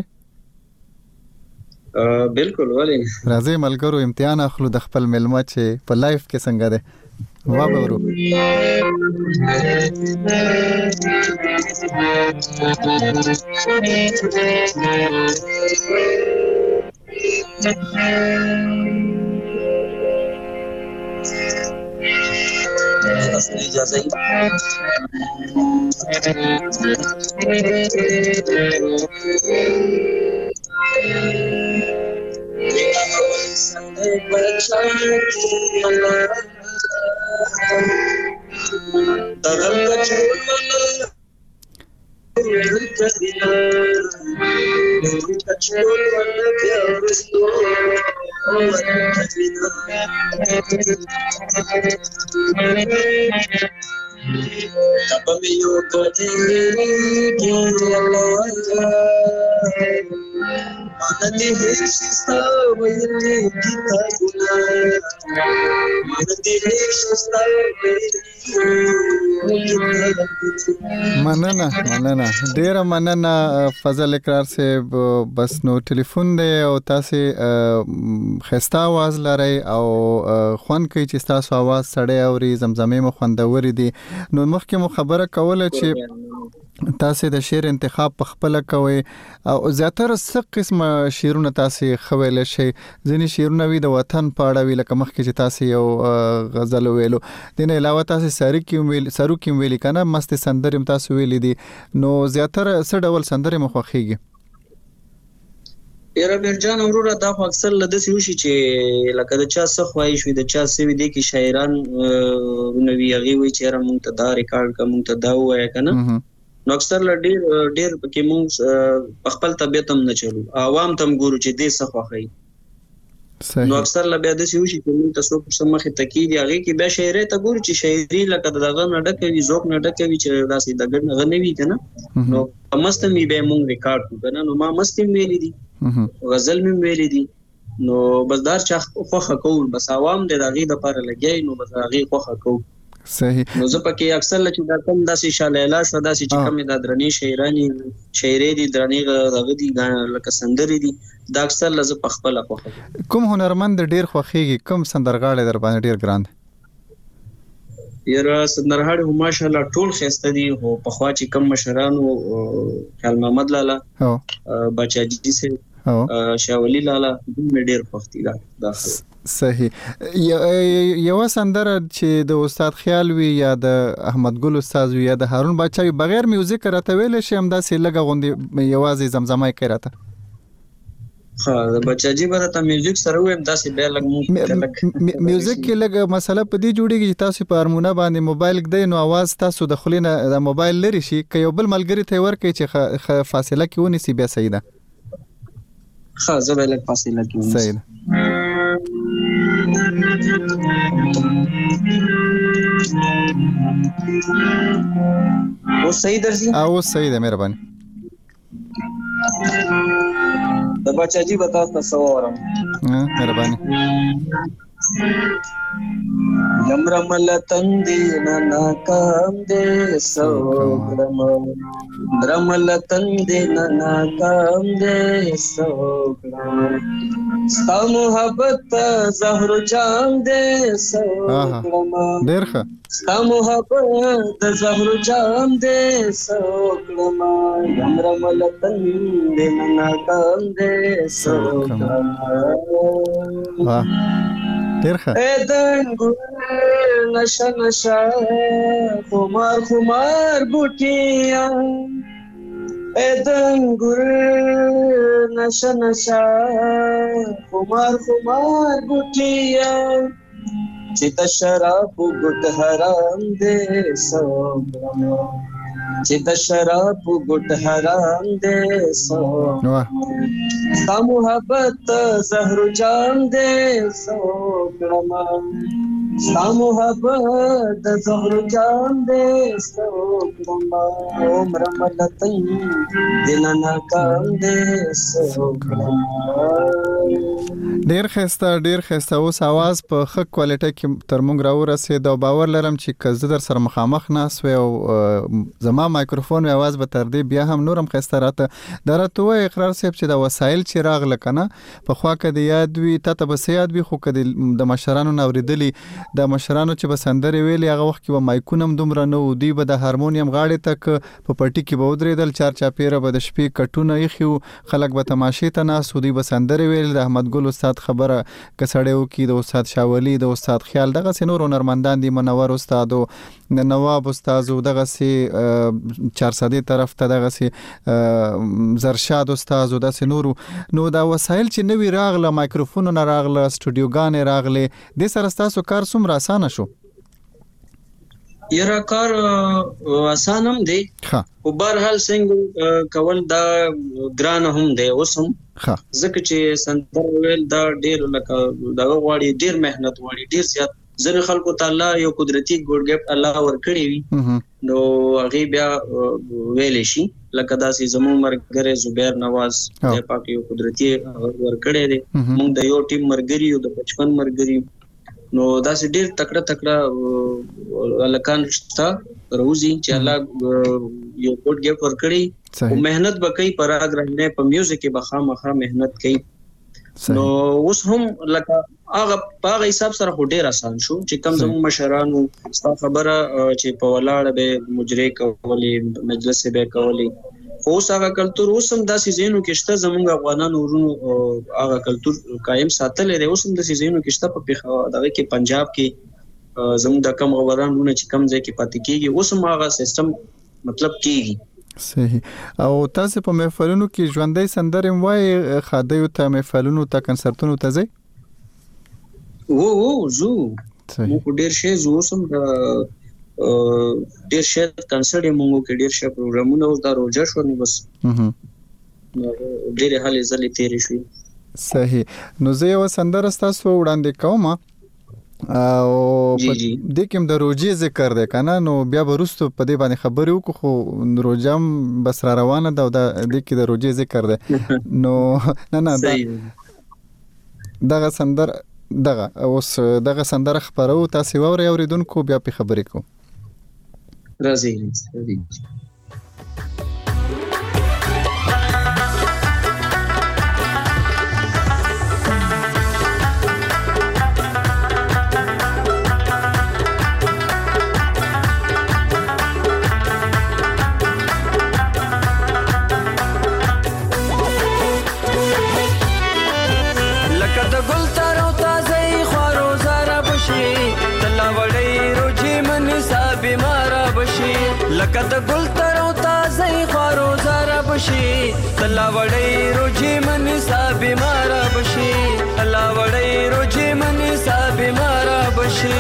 بالکل ولی راځي ملګرو امتحان اخلو د خپل ملما چې په لایف کې څنګه ده وا بورو اجازه مننه ډیره مننه فضل اقرار صاحب. بس نو ټلیفون دی او تاسو خسته आवाज لري او خوان کوي چې تاسو आवाज سړی اوري زمزمه مو خوندوري دي. نو مخکې مو خبره کوله چې تاسو د شعر انتخاب په خپل کوي او زیاتره څه قسمه شعرونه تاسو خویل شي. ځینې شعرونه وي د وطن په اړه وی لکه مخکې چې تاسو یو غزل ویلو، دین علاوه تاسو سارو کې ویل کنه مست سندرم تاسو ویل دي. نو زیاتره څه ډول سندره مخوخیږي؟ یاره بیرجان وروره دا خو اکثر لدسي وشي چې لکه د چا څه خواهش وي د چا څه وي دي کې شاعران نوی هغه وي چې را مونږ ته دا ریکارډ کا مونږ ته دا وای کنه. نو اکثر ډیر پکې مونږ خپل طبيعت هم نه چلو عوام تم ګورو چې دې څه خوخی. نو اکثر بیا د سيوشي چې مونږ تاسو په سمخه تکید هغه کې بیا شاعري ته ګورو چې شاعري لکه دغه نه ډکوي ذوق نه ډکوي چې داسې دغه نه غنوي کنه. نو مستمي به مونږ ریکارډ کنه. نو ما مستم ویلي دي غزل مې ویلي دي. نو بس دار چا خوخه کول بس عوام د دغه لپاره لګي. نو بس هغه خوخه کول صحیح. نو زه پکې اکثر چې دا کم داسې شالیلا شو داسې چې کم د درنی شاعري دي درنی دغه دي لکه سندري دي دا اکثر لزه په خپل خوخه. کوم هنرمند ډیر خوخيږي؟ کوم سندرغاړي در باندې ډیر ګران؟ یاره سندرغاړي هم ماشاءالله ټول خسته دي. هو په خوا چې کم مشرانو خیال محمد لالا بچاجي سي شاولی لالا دې ډیر خوختي دا صحیح. یو سندره چې د استاد خیال وی یا د احمد ګل استاد وی یا د هارون بچا بغیر میوزیک راته ویل شي هم دا سه لګه غوندي یوازې زمزمه کوي راته. ها بچاجي برته میوزیک سره ویم داسې به لګ میوزیک کې لګ مسله په دې جوړیږي چې تاسو په هارمونه باندې موبایل کډې نو आवाज تاسو د خلینو د موبایل لري شي ک یو بل ملګری ته ورکړي چې فاصله کې ونی سی بیا صحیح ده. ها زبې لګ فاصله کې ونی صحیح ده. او صحیح درځي او صحیح ده مهرباني. د بچاجي بتا تاسو اورم مهرباني. نمرمل تندي نانا کام دې سو رمل تندي نانا کام دې سو ستا محبت زهر جام دې سو ډېرخه ستا محبت زهر جام دې سو نمرمل تندي نانا کام دې سو واه ډېرخه ایدن ګل نشا نشا خمار خمار بوټیا ایدن ګل نشا نشا خمار خمار بوټیا چې د شراب ګټ حرام دې سو چې د شراب ګټ حرام دې سو ستا محبت زهر جام دې سو کړما ستا محبت زهر جام دې سو کړما عمر ملتن دل نا کام دې سو کړما. ډیر خسته اوس आवाज په خک کوالټي کې تر مونږ راورسید او باور لرم چې کزه در سره مخامخ ناس و او زما مایکروفون او आवाज به تر دې بیا هم نورم خسته راته درته و اقرار صاحب چې دا وسایل چې راغله کنه په خوا کې د یاد وی ته به سیاد وی خو کې د مشرانو نوریدلی د مشرانو چې بسندري ویلي هغه وخت کې به مایکونم دومره نو دی به د هارمونیم غاړې تک په پټي کې به ودرېدل چار چاپیره به د شپې کټونه یخو خلک به تماشې ته ناس ودی بسندري ویل د احمد ګل استاد خبره کسړیو کې د استاد شاولی د استاد خیال دغه سينور هنرمندان دي منور استاد او نواب استاد دغه سي 400 طرف ته دغه سي زرشاد استاد د سينور نو دا وسایل چې نوی راغله مایکروفون نه راغله سټوډیوګان راغله د سره تاسو کار څومره اسانه شو یره کار آسان هم دی او بهرحال څنګه کول دا ګران هم دی اوسم ځکه چې سندر ویل دا ډیر لکه دا غواړي ډیر مهنت غواړي ډیر زیات ځنه خلکو تعالی یو قدرتي ګوډ ګفت الله ورکړي وي نو هغه بیا ویل شي لکه داسې زموږ مرګره زبیر نواز د پاک یو قدرتي ورکړي دي موږ د یو ټیم مرګري یو د 55 مرګري نو داسې ډیر تکړه الکان شتا روزي چې الله یو ګوډ ګفت ورکړي او مهنت وکړي پر اګرنه په میوزیک کې بخامخه مهنت کوي نو اوس هم لکه هغه په حساب سره ډیر آسان شو چې کم زمو مشرانو ستا خبره چې په ولاړه به مجری کولې مجلس به کولې اوس هغه کلتور اوس هم داسې زینو کې شته زمونږ افغانانو ورونو هغه کلتور قائم ساتل لري اوس هم داسې زینو کې شته په دغه کې پنجاب کې زموږ د کم غوړانونه چې کم ځای کې پاتې کیږي اوس هم هغه سیستم مطلب کیږي صحیح او تاسو په محفلونو کې ژوندۍ سندرې وای خادیو ته محفلونو ته کنسرتونو ته ځي زو مو ډیر شي زو سم ډیر شي کنسرت مونږ کې ډیر شي پروګرامونه او دا روزه شو نو بس ډیر حالې زلي تیرې شي صحیح نو زه یو سندر تاسو وړاندې کوم او د کوم د روزي ذکر ده کنه نو بیا ورستو په دې باندې خبرې وکړو خو روزم بس را روانه ده د کې د روزي ذکر ده نو نه دغه سندر دغه اوس دغه سندر خبرو تاسو ووري اوریدونکو بیا په خبرې کو راځي لکه د ګل تر او تازه خارو زرا بشي تلا وړي روجي مني صاحب مارا بشي تلا وړي روجي مني صاحب مارا بشي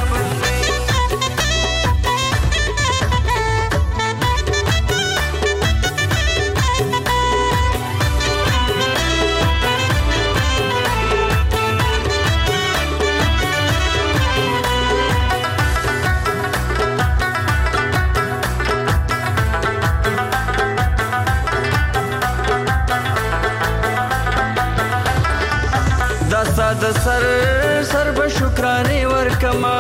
د سر به شکرانه ورکما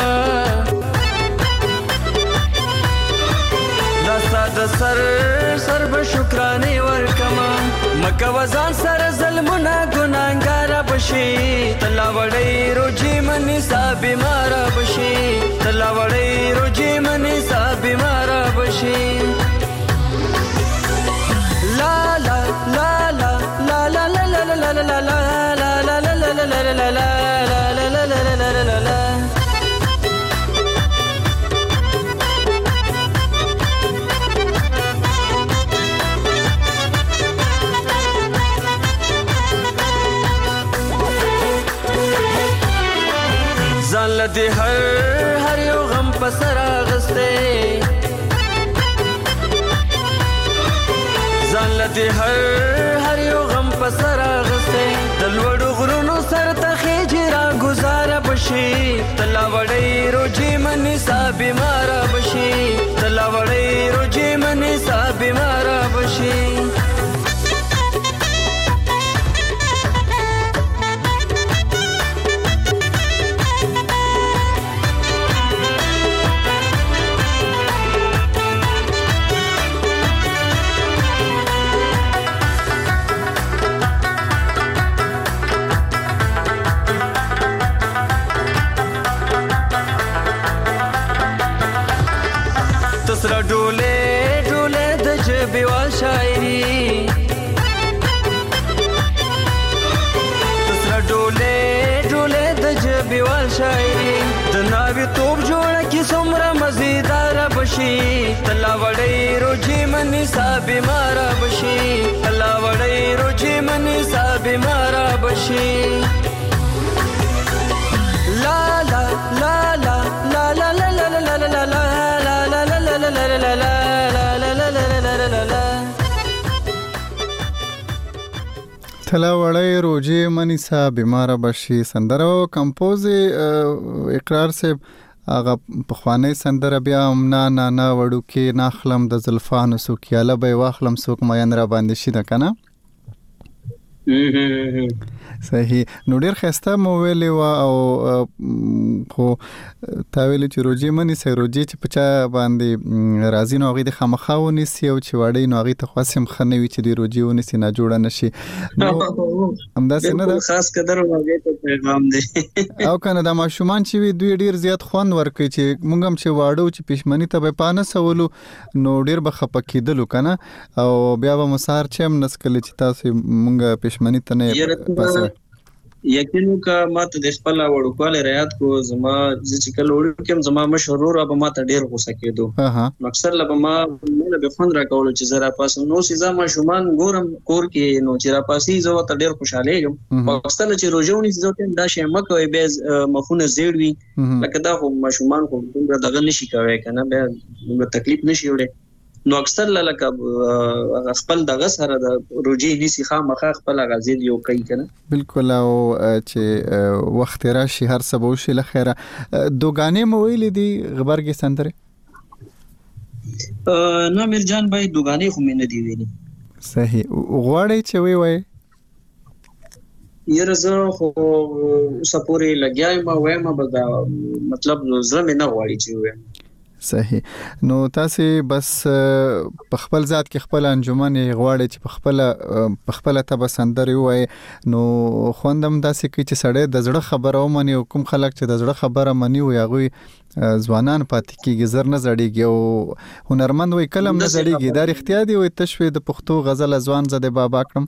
د سر به شکرانه ورکما مکه وزان سر ظلمونه ګناګار بشي تلا وړي روجي مني صاحب مارا بشي تلا وړي روجي مني صاحب مارا بشي لا لا لا لا لا لا لا لا لا لا ځان لدی هر یو غم پسر اغسته ځان لدی هر یو غم پسر اغسته دلوړو غرونو سر ته خېجرا گزار بشي تلا وړي روجي مني صاحب مارا بشي تلا وړي روجي مني صاحب مارا بشي جبیوال شاعری تسره ډوله ډوله د جبیوال شاعری د ناوی توپ جوړه کی څومره مزیدار بشي تلا وړي روجي منی صاحب مارا بشي تلا وړي روجي منی صاحب مارا بشي لا لا لا لا لا لا لا لا لا لا لا تلا وړی روجې منی صاحب بیماره بشي سندره او کمپوز اقرار صاحب هغه پخوانی سندره بیا هم نه وړو کې ناخلم د زلفانو سوکیاله به واخلم سوک مین را باندې شي ده کنه صحیح نو ډیر خسته مو ویلې وا او خو تا ویلې چې روجي منی سه روجي چې پچا باندې راځي نو غي د خامخاونی سی او چې وړي نو غي ته خاصم خنوي چې دی روجي ونی سي نه جوړه نشي نو همدا سينه دا خاص قدر واګي ته پیغام دی او کنه دا ماشومان چې وی دوی ډیر زیات خوان ورکي چې مونږ هم چې واړو چې پښمنی ته به پانه سوالو نو ډیر بخپکیدلو کنه او بیا به مسار چې هم نسکل چې تاسو مونږ پښمنی ته نه پاسه یقینو کا ماته د خپل وړوکواله ریاض کو زما چې کله وړو کوم زما مشهور ابا ماته ډیر غوسه کېدو اکثر لبا ما نه به خوند را کول چې زرا پاس نو سي زما شومان ګورم کور کې نو چې را پاسي زه ته ډیر خوشاله یم پاکستان چې روزونی زه ته دا شی مکه به مخونه زیړوي لکه دا خو مشومان خو دومره دغه نشي کوي کنه به تکلیف نشي وړي نو اکثر لکه خپل دغه سره د روجي نسی خامخ خپل غزل یو کوي کنه بالکل او چې وخت راشي هر څه به شي لخيره دوګانې مو ویلې دي غبرګي سندره نو مرجان بھائی دوګانې خو مې نه دی ویلي صحیح غواړي چې وای یره زه خو سپوري لګیایم وایم به مطلب زړه مې نه غواړي چې وایم صحیح نو تاسو بس په خپل ذات کې خپل انجمن غواړي چې په خپل ته بسندري وای نو خوندم داسې کې چې سړی د زړه خبره ومني او کوم خلک چې د زړه خبره مني وي هغه ځوانان پاتې کیږي زر نه زړیږي او هنرمند وي کلم نه زړیږي دا اختیار دی وي تشوي د پښتو غزل ځوان زده بابا کړم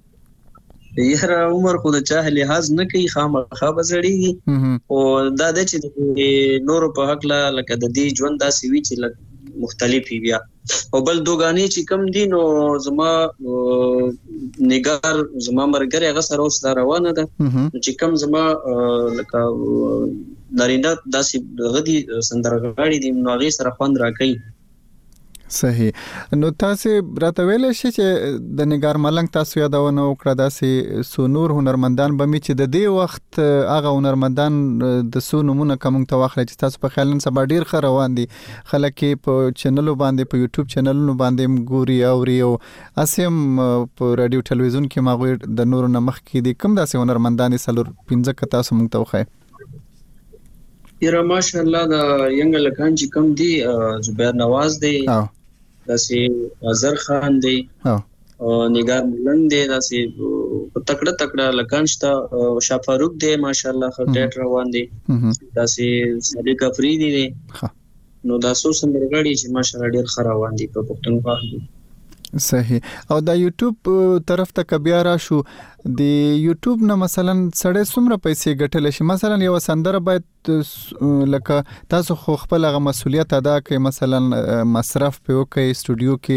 یاره عمر خو د چا لحاظ نه کوي خامخا بزړیږي او دا د چې نور په حق لکه د دې ژوند داسې وی چې مختلفي بیا او بل دوګانی چې کم دي نو زما نگار زما مرګره هغه سره اوس روانه ده چې کم زما لکه نارینه داسې غدي سندرغاړي دي نو هغه سره خوند راکړي صحیح نو تاسو راته ویل شي چې د نگار ملنګ تاسو یادونه وکړه داسې سو نور هنرمندان به می چې د دې وخت هغه هنرمندان د سو نمونه کوم ته واخلي چې تاسو په خیالن سبا ډیر روان دي خلک په چینلو باندې په یوټیوب چینلونو باندې ګوري او ریو اسیم په رادیو ټلویزیون کې ماغوي د نور نمخ کې دي کوم داسې هنرمندان سلور 15 کتا سو مونږ ته وخی یره ماشاءالله د ینګ لکان چې کم دي زبیر نواز دی داسې اظهر خان دی او نگار ملنګ دی داسې تکړه لکان شته شاه فاروق دی ماشاءالله خټ روان دی داسې صادق افریدی دی نو تاسو سندرغاړي چې ماشاءالله ډیر خروان دي په پښتونخوا کې صحیح او دا یوټیوب طرف ته کبیا را شو د یوټیوب نه مثلا سړی څومره پیسې ګټل شي مثلا یو سندره باید لکه تاسو خو خپل غو مسولیت ادا کوي مثلا مصرف په وکي استودیو کې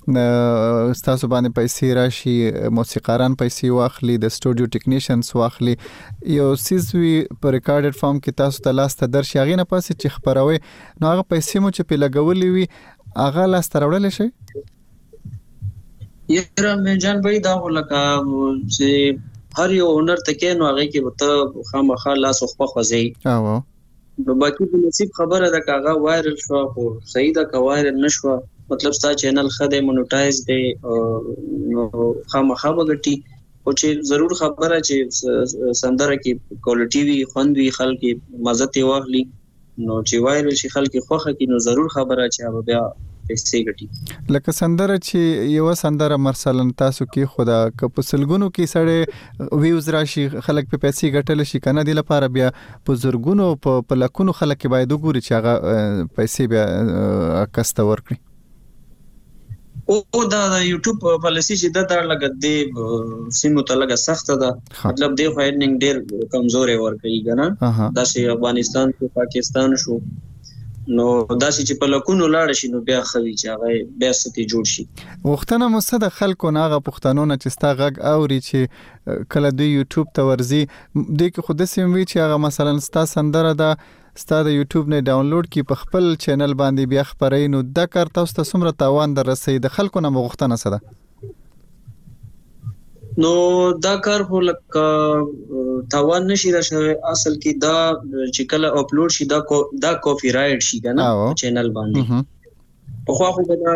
تاسو باندې پیسې راشي موسیقاران پیسې واخلي د استودیو ټیکنیشنز واخلي یو سیزوی په ریکارډډ فارم کې تاسو ته لاس ته درشي هغه نه پاسې چې خبروي نو هغه پیسې مو چې په لګولې وي هغه لاس ته راوړل شي یره مې جان بھائی دا ولکه چې هر یو هنر تکې نو هغه کې وته خامخا لاس خو خوځي نو باقي د نصیب خبره ده کاغه وایرل شو خو صحیح ده کا وایرل نشو مطلب ستا چینل خده مونټایز دی نو خامخا وګټي او چې ضرور خبره چې سندره کې کوالټي وي خوند وي خلک مزه ته واخلي نو چې وایرل شي خلک خوخه کې نو ضرور خبره چې بیا پیسې ګټي لکه سندره چې یو سندره مرسلن تاسو کې خدا ک په سلګونو کې سړې ویوز راشي خلک په پیسې ګټل شي کنه د لپاره بیا په زرګونو په لکونو خلک باید وګوري چې هغه پیسې بیا کسته ورکړي او دا یوټیوب پالیسی چې دا لګ دی سیمو ته لګ سخت ده مطلب دی فایډینګ ډیر کمزوري ور کوي کنه دا چې افغانستان او پاکستان شو نو دا چې په لکونو لاړ شي نو بیا خوي چې هغه بیا ستې جوړ شي وختونه مستد خلکو ناغه پښتنونه چې ستا غږ اوري چې کله دوی یوټیوب ته ورزي دوی کې خود سیم وی چې هغه مثلا ستا سندره دا ستا د یوټیوب نه ډاونلوډ کی په خپل چینل باندې بیا خبرې نو دا کار تاسو ته څومره تاوان در رسید د خلکو نه مغختنه سره نو دا کار خو لکه تاوان نشي راشه اصل کې دا چې کله اپلوډ شي دا کاپی رائټ شي کنه چینل باندې په خو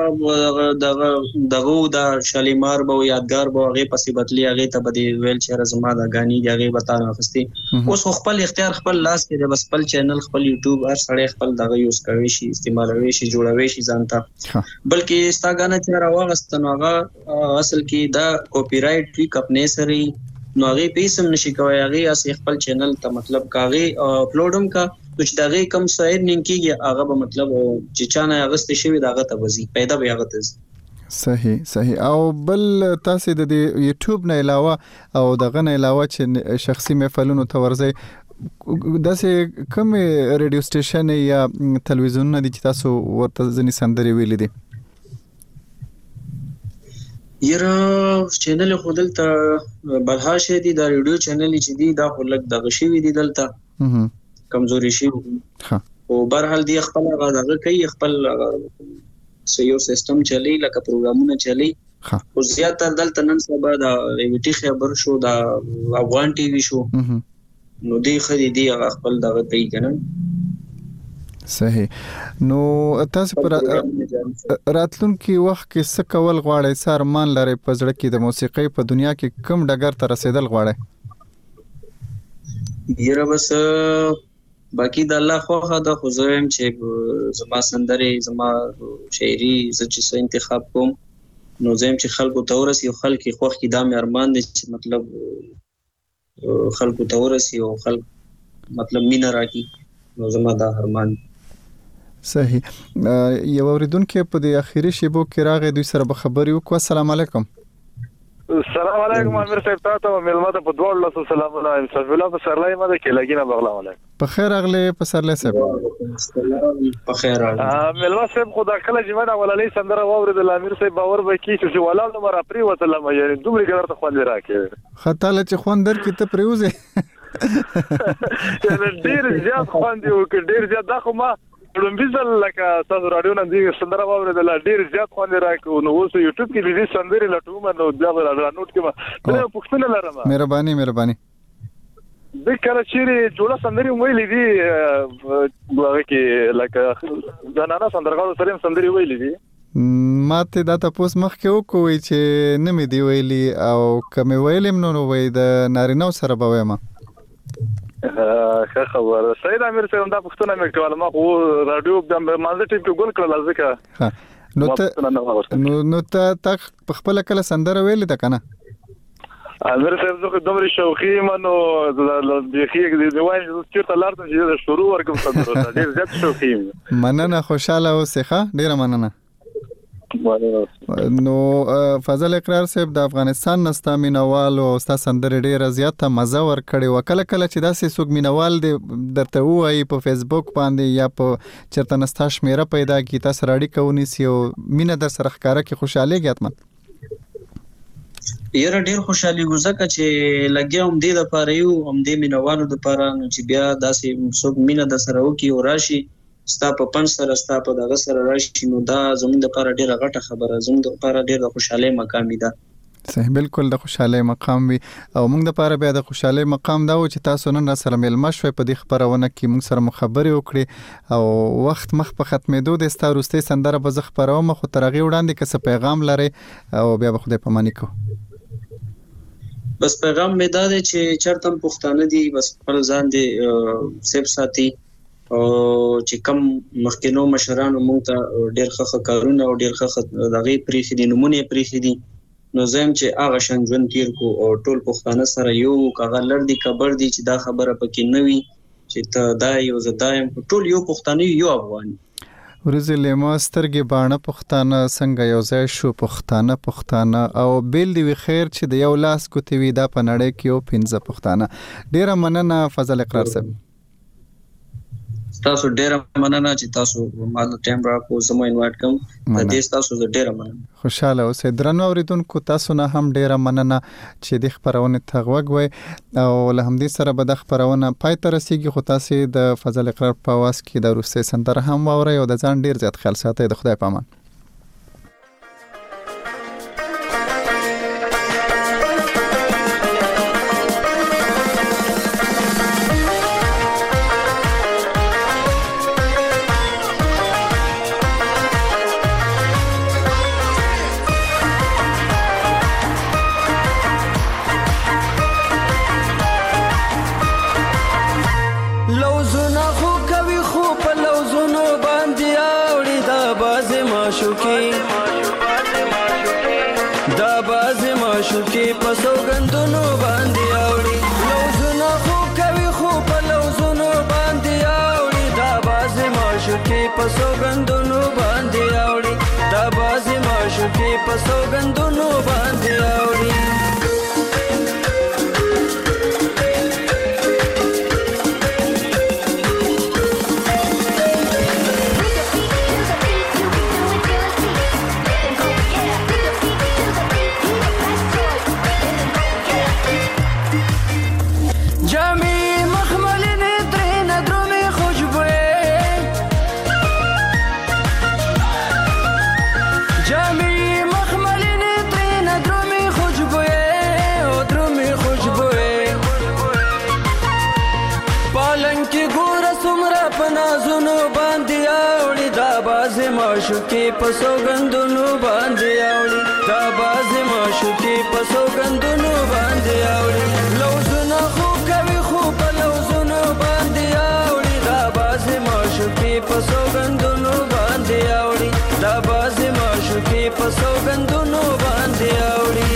دا شالیمار به یادګار به هغه پسې بدلی هغه ته بده ویل چې زما د غانی دی هغه بتانه خستي اوس خپل اختیار خپل لاس کې بس خپل چینل خپل یوټیوب هر سړی خپل دغه یوز کوي شي استعمالوي شي جوړوي شي ځانته بلکې ستاګانه چې راوغستنو هغه اصل کې دا کاپی رائټ وی خپل سره نو هغه پیسم نشي کوي هغه اس خپل چینل ته مطلب کاغي اپلوډم کا چې دغه کم سایر نینکیږي هغه به مطلب چې چانه اغست شوی دغه ته وزي پیدا به هغه ته صحیح او بل تاسو د یوټیوب نه علاوه او دغه نه علاوه چې شخصي محفلونو ته ورځي داسې کوم ریډیو سټیشن یا تلویزیون نه دي چې تاسو ورته ځنی سندري ویلې دي یره چینل خودل ته بلهاشه دي دا ریډیو چینل چې دي دا خلک دغه شوی دي دلته کمزوري شي او برحال دی خپل غاړه کوي خپل سيو سیستم چلی لکه پروګرامونه چلی او زیاتره دلته نن سبا دا ویټي خبر شو دا افغان ټي وي شو نو دی خدي دی خپل دغه کوي کنه صحیح نو تاسو پر راتلونکي وخت کې څه کول غواړئ سارمان لري په ځړ کې د موسیقۍ په دنیا کې کم ډګر ته رسیدل غواړئ یره بس باقی د الله خوخه د خوځم چې زما سندري زما شاعري چې انتخاب کوم نو زم چې خلکو تورسي او خلک خوخ کی د ارمان دي چې مطلب خلکو تورسي او خلک مطلب مینا راکی نو زما د ارمان صحیح یو اوریدونکو په د اخیری شیبو کې راغی دوی سره خبري وکړه السلام علیکم السلام علیکم امیر صاحب تاسو ملمت په دوه الله سلام علیکم صاحب الله په سرلای مده کې لګینه بغلا علیکم په خیر اغله په سرلای صاحب په خیر اغله ملمت صاحب خدا کله چې مده ولالي سندره واورید الامیر صاحب باور وکي چې ولال نو را پری وته لمه یعنی دومره ګرته خوند راکې خطاله چې خوند در کې ته پریوزه ډیر زیات خوند یو کې ډیر زیات دا خو ما لومبیزل لکه تاسو رادیو نه دی سندره واورېدل ډیر زیات خوند راکو نو اوس یوټیوب کې دې سندري لټوم نو دا نوٹ کې ما پښتنه لرم مهرباني د کله چې جوړه سندري ویلې دي هغه کې لکه زنانه سندرغاړو سره سندري ویلې دي ماته دا تاسو مخ کې وکوي چې نه مې دی ویلي او کوم ویلم نو وای د نارینه سره به وایم خبر سید امیر صاحب دا پښتنه مې کوله ما خو رادیو د مازه ټیپ کې ګول کړل ځکه نو ته خپل کله سندره ویلې ده کنه امیر صاحب زه دومره شوقي منو د بيخي د وای چیرته لاړم چې شروع ورکوم سندره ډیر زیات شوقي مننه خوشاله اوسه ډیره مننه نو فضل اقرار صاحب د افغانستان نستا مینوال او ستا سندره ډیره زیاته مزه ور کړی وکړه کله چې داسې سوق مینوال دی درته وایي په فیسبوک باندې یا په چرته نستا شمیره پیدا کی تاسو راډی کوونی سی او مینه در سره ښکارا کې خوشاله کېاتمن یره ډیر خوشحالي ګوزکه چې لګیاوم دې د پاره یو هم دې مینوالو د پاره چې بیا داسې سوق مینه د سره وکي او راشي ستا په پنځ سره ستا په دغه سره راشي نو دا زموږ لپاره ډیره غټه خبره زموږ لپاره ډیره خوشاله مقام دی صحیح بالکل د خوشاله مقام وي او موږ لپاره بیا د خوشاله مقام دا و چې تاسو نن سره ملما شوي په دې خبرونه کې موږ سره مخابره وکړي او وخت مخ په ختمېدو د ستاروستي سندره به زه خبروم خو ترغي وړاندې کس پیغام لري او بیا به خدای پاماني کو بس پیغام مې دا دی چې چرته پښتانه دي بس خپل ځان دي سیب ساتي او چې کم مخکینو مشرانو مونږ ته ډېر ښه کارونه او ډېر ښه دغه پریخي دي نمونه پریخي دي نو زم چې هغه شنجون تیر کو او ټول پښتانه سره یو کاغه لړ دي کبر دي چې دا خبره پکې نه وي چې ته دا یو زدایم ټول یو پښتانه یو افغاني ورزه لیما سترګې باڼه پښتانه څنګه یو ځای شو پښتانه او بیل دی خیر چې د یو لاس کوتي وی دا په نړۍ کې یو 15 پښتانه. ډیره مننه فضل اقرار صاحب. تاسو ډیره مننه چې تاسو مال ټایم راکو زمو انوایټ کوم د دې تاسو ډیره مننه. خوشاله اوسئ درنو اوریدونکو، تاسو نه هم ډیره مننه چې د خبرونه تغوګ وي او له همدې سره به د خبرونه پای ته رسیږي. خو تاسو د فضل اقرار په واس کې د روسي سندره هم واورئ او د ځان ډیر زیات خیال ساتئ. د خدای پامان. माशुकी पसो गंदुनु बांधे आवड़ी दा बाजे माशुकी पसो गंदुनु बांधे आवड़ी लौजुना खू कभी खू लौजुनु बांधे आवड़ी दा बाजे माशुकी पसो गंदुनु बांधे आवड़ी दा बाजे माशुकी पसो गंदुनु बांधे आवड़ी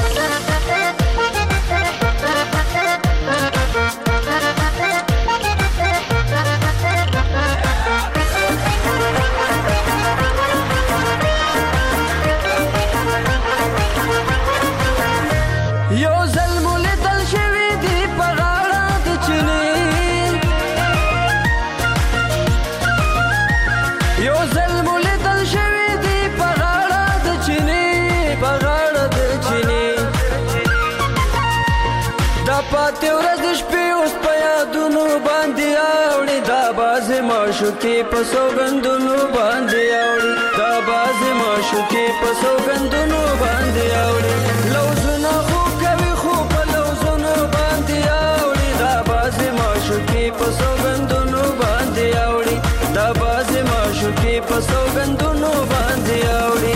माशुकी पसो गंदुनु बांधे आवड़ी दा बाजे माशुकी पसो गंदुनु बांधे आवड़ी लौजुना खू कभी खू लौजुनु बांधे आवड़ी दा बाजे माशुकी पसो गंदुनु बांधे आवड़ी दा बाजे माशुकी पसो गंदुनु बांधे आवड़ी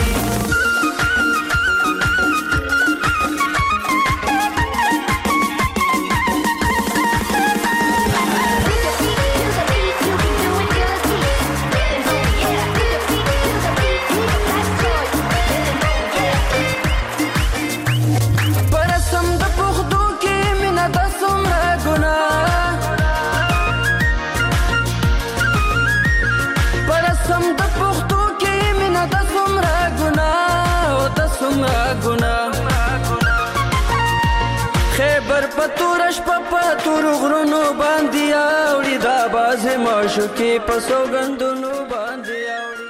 خیبر پتورش پتور غرونو باندې اوړي دا بازه معشوقي پسو غندونو باندې اوړي.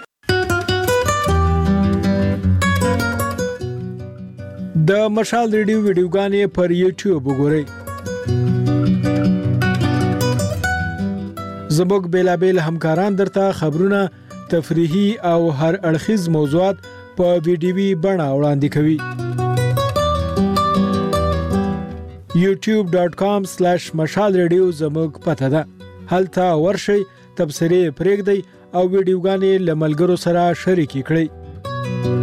د مشال ریډیو ویډیوګانې پر یوټیوب وګورئ. زموږ بیلابیل همکاران درته خبرونه، تفریحي او هر اړخیز موضوعات په ویډیوي بڼه وړاندې کوي. youtube.com/مشال ریډیو زموږ پته ده. هلته ورشئ، تبصرې پرېږدئ او ویډیوګانې له ملګرو سره شریکې کړئ.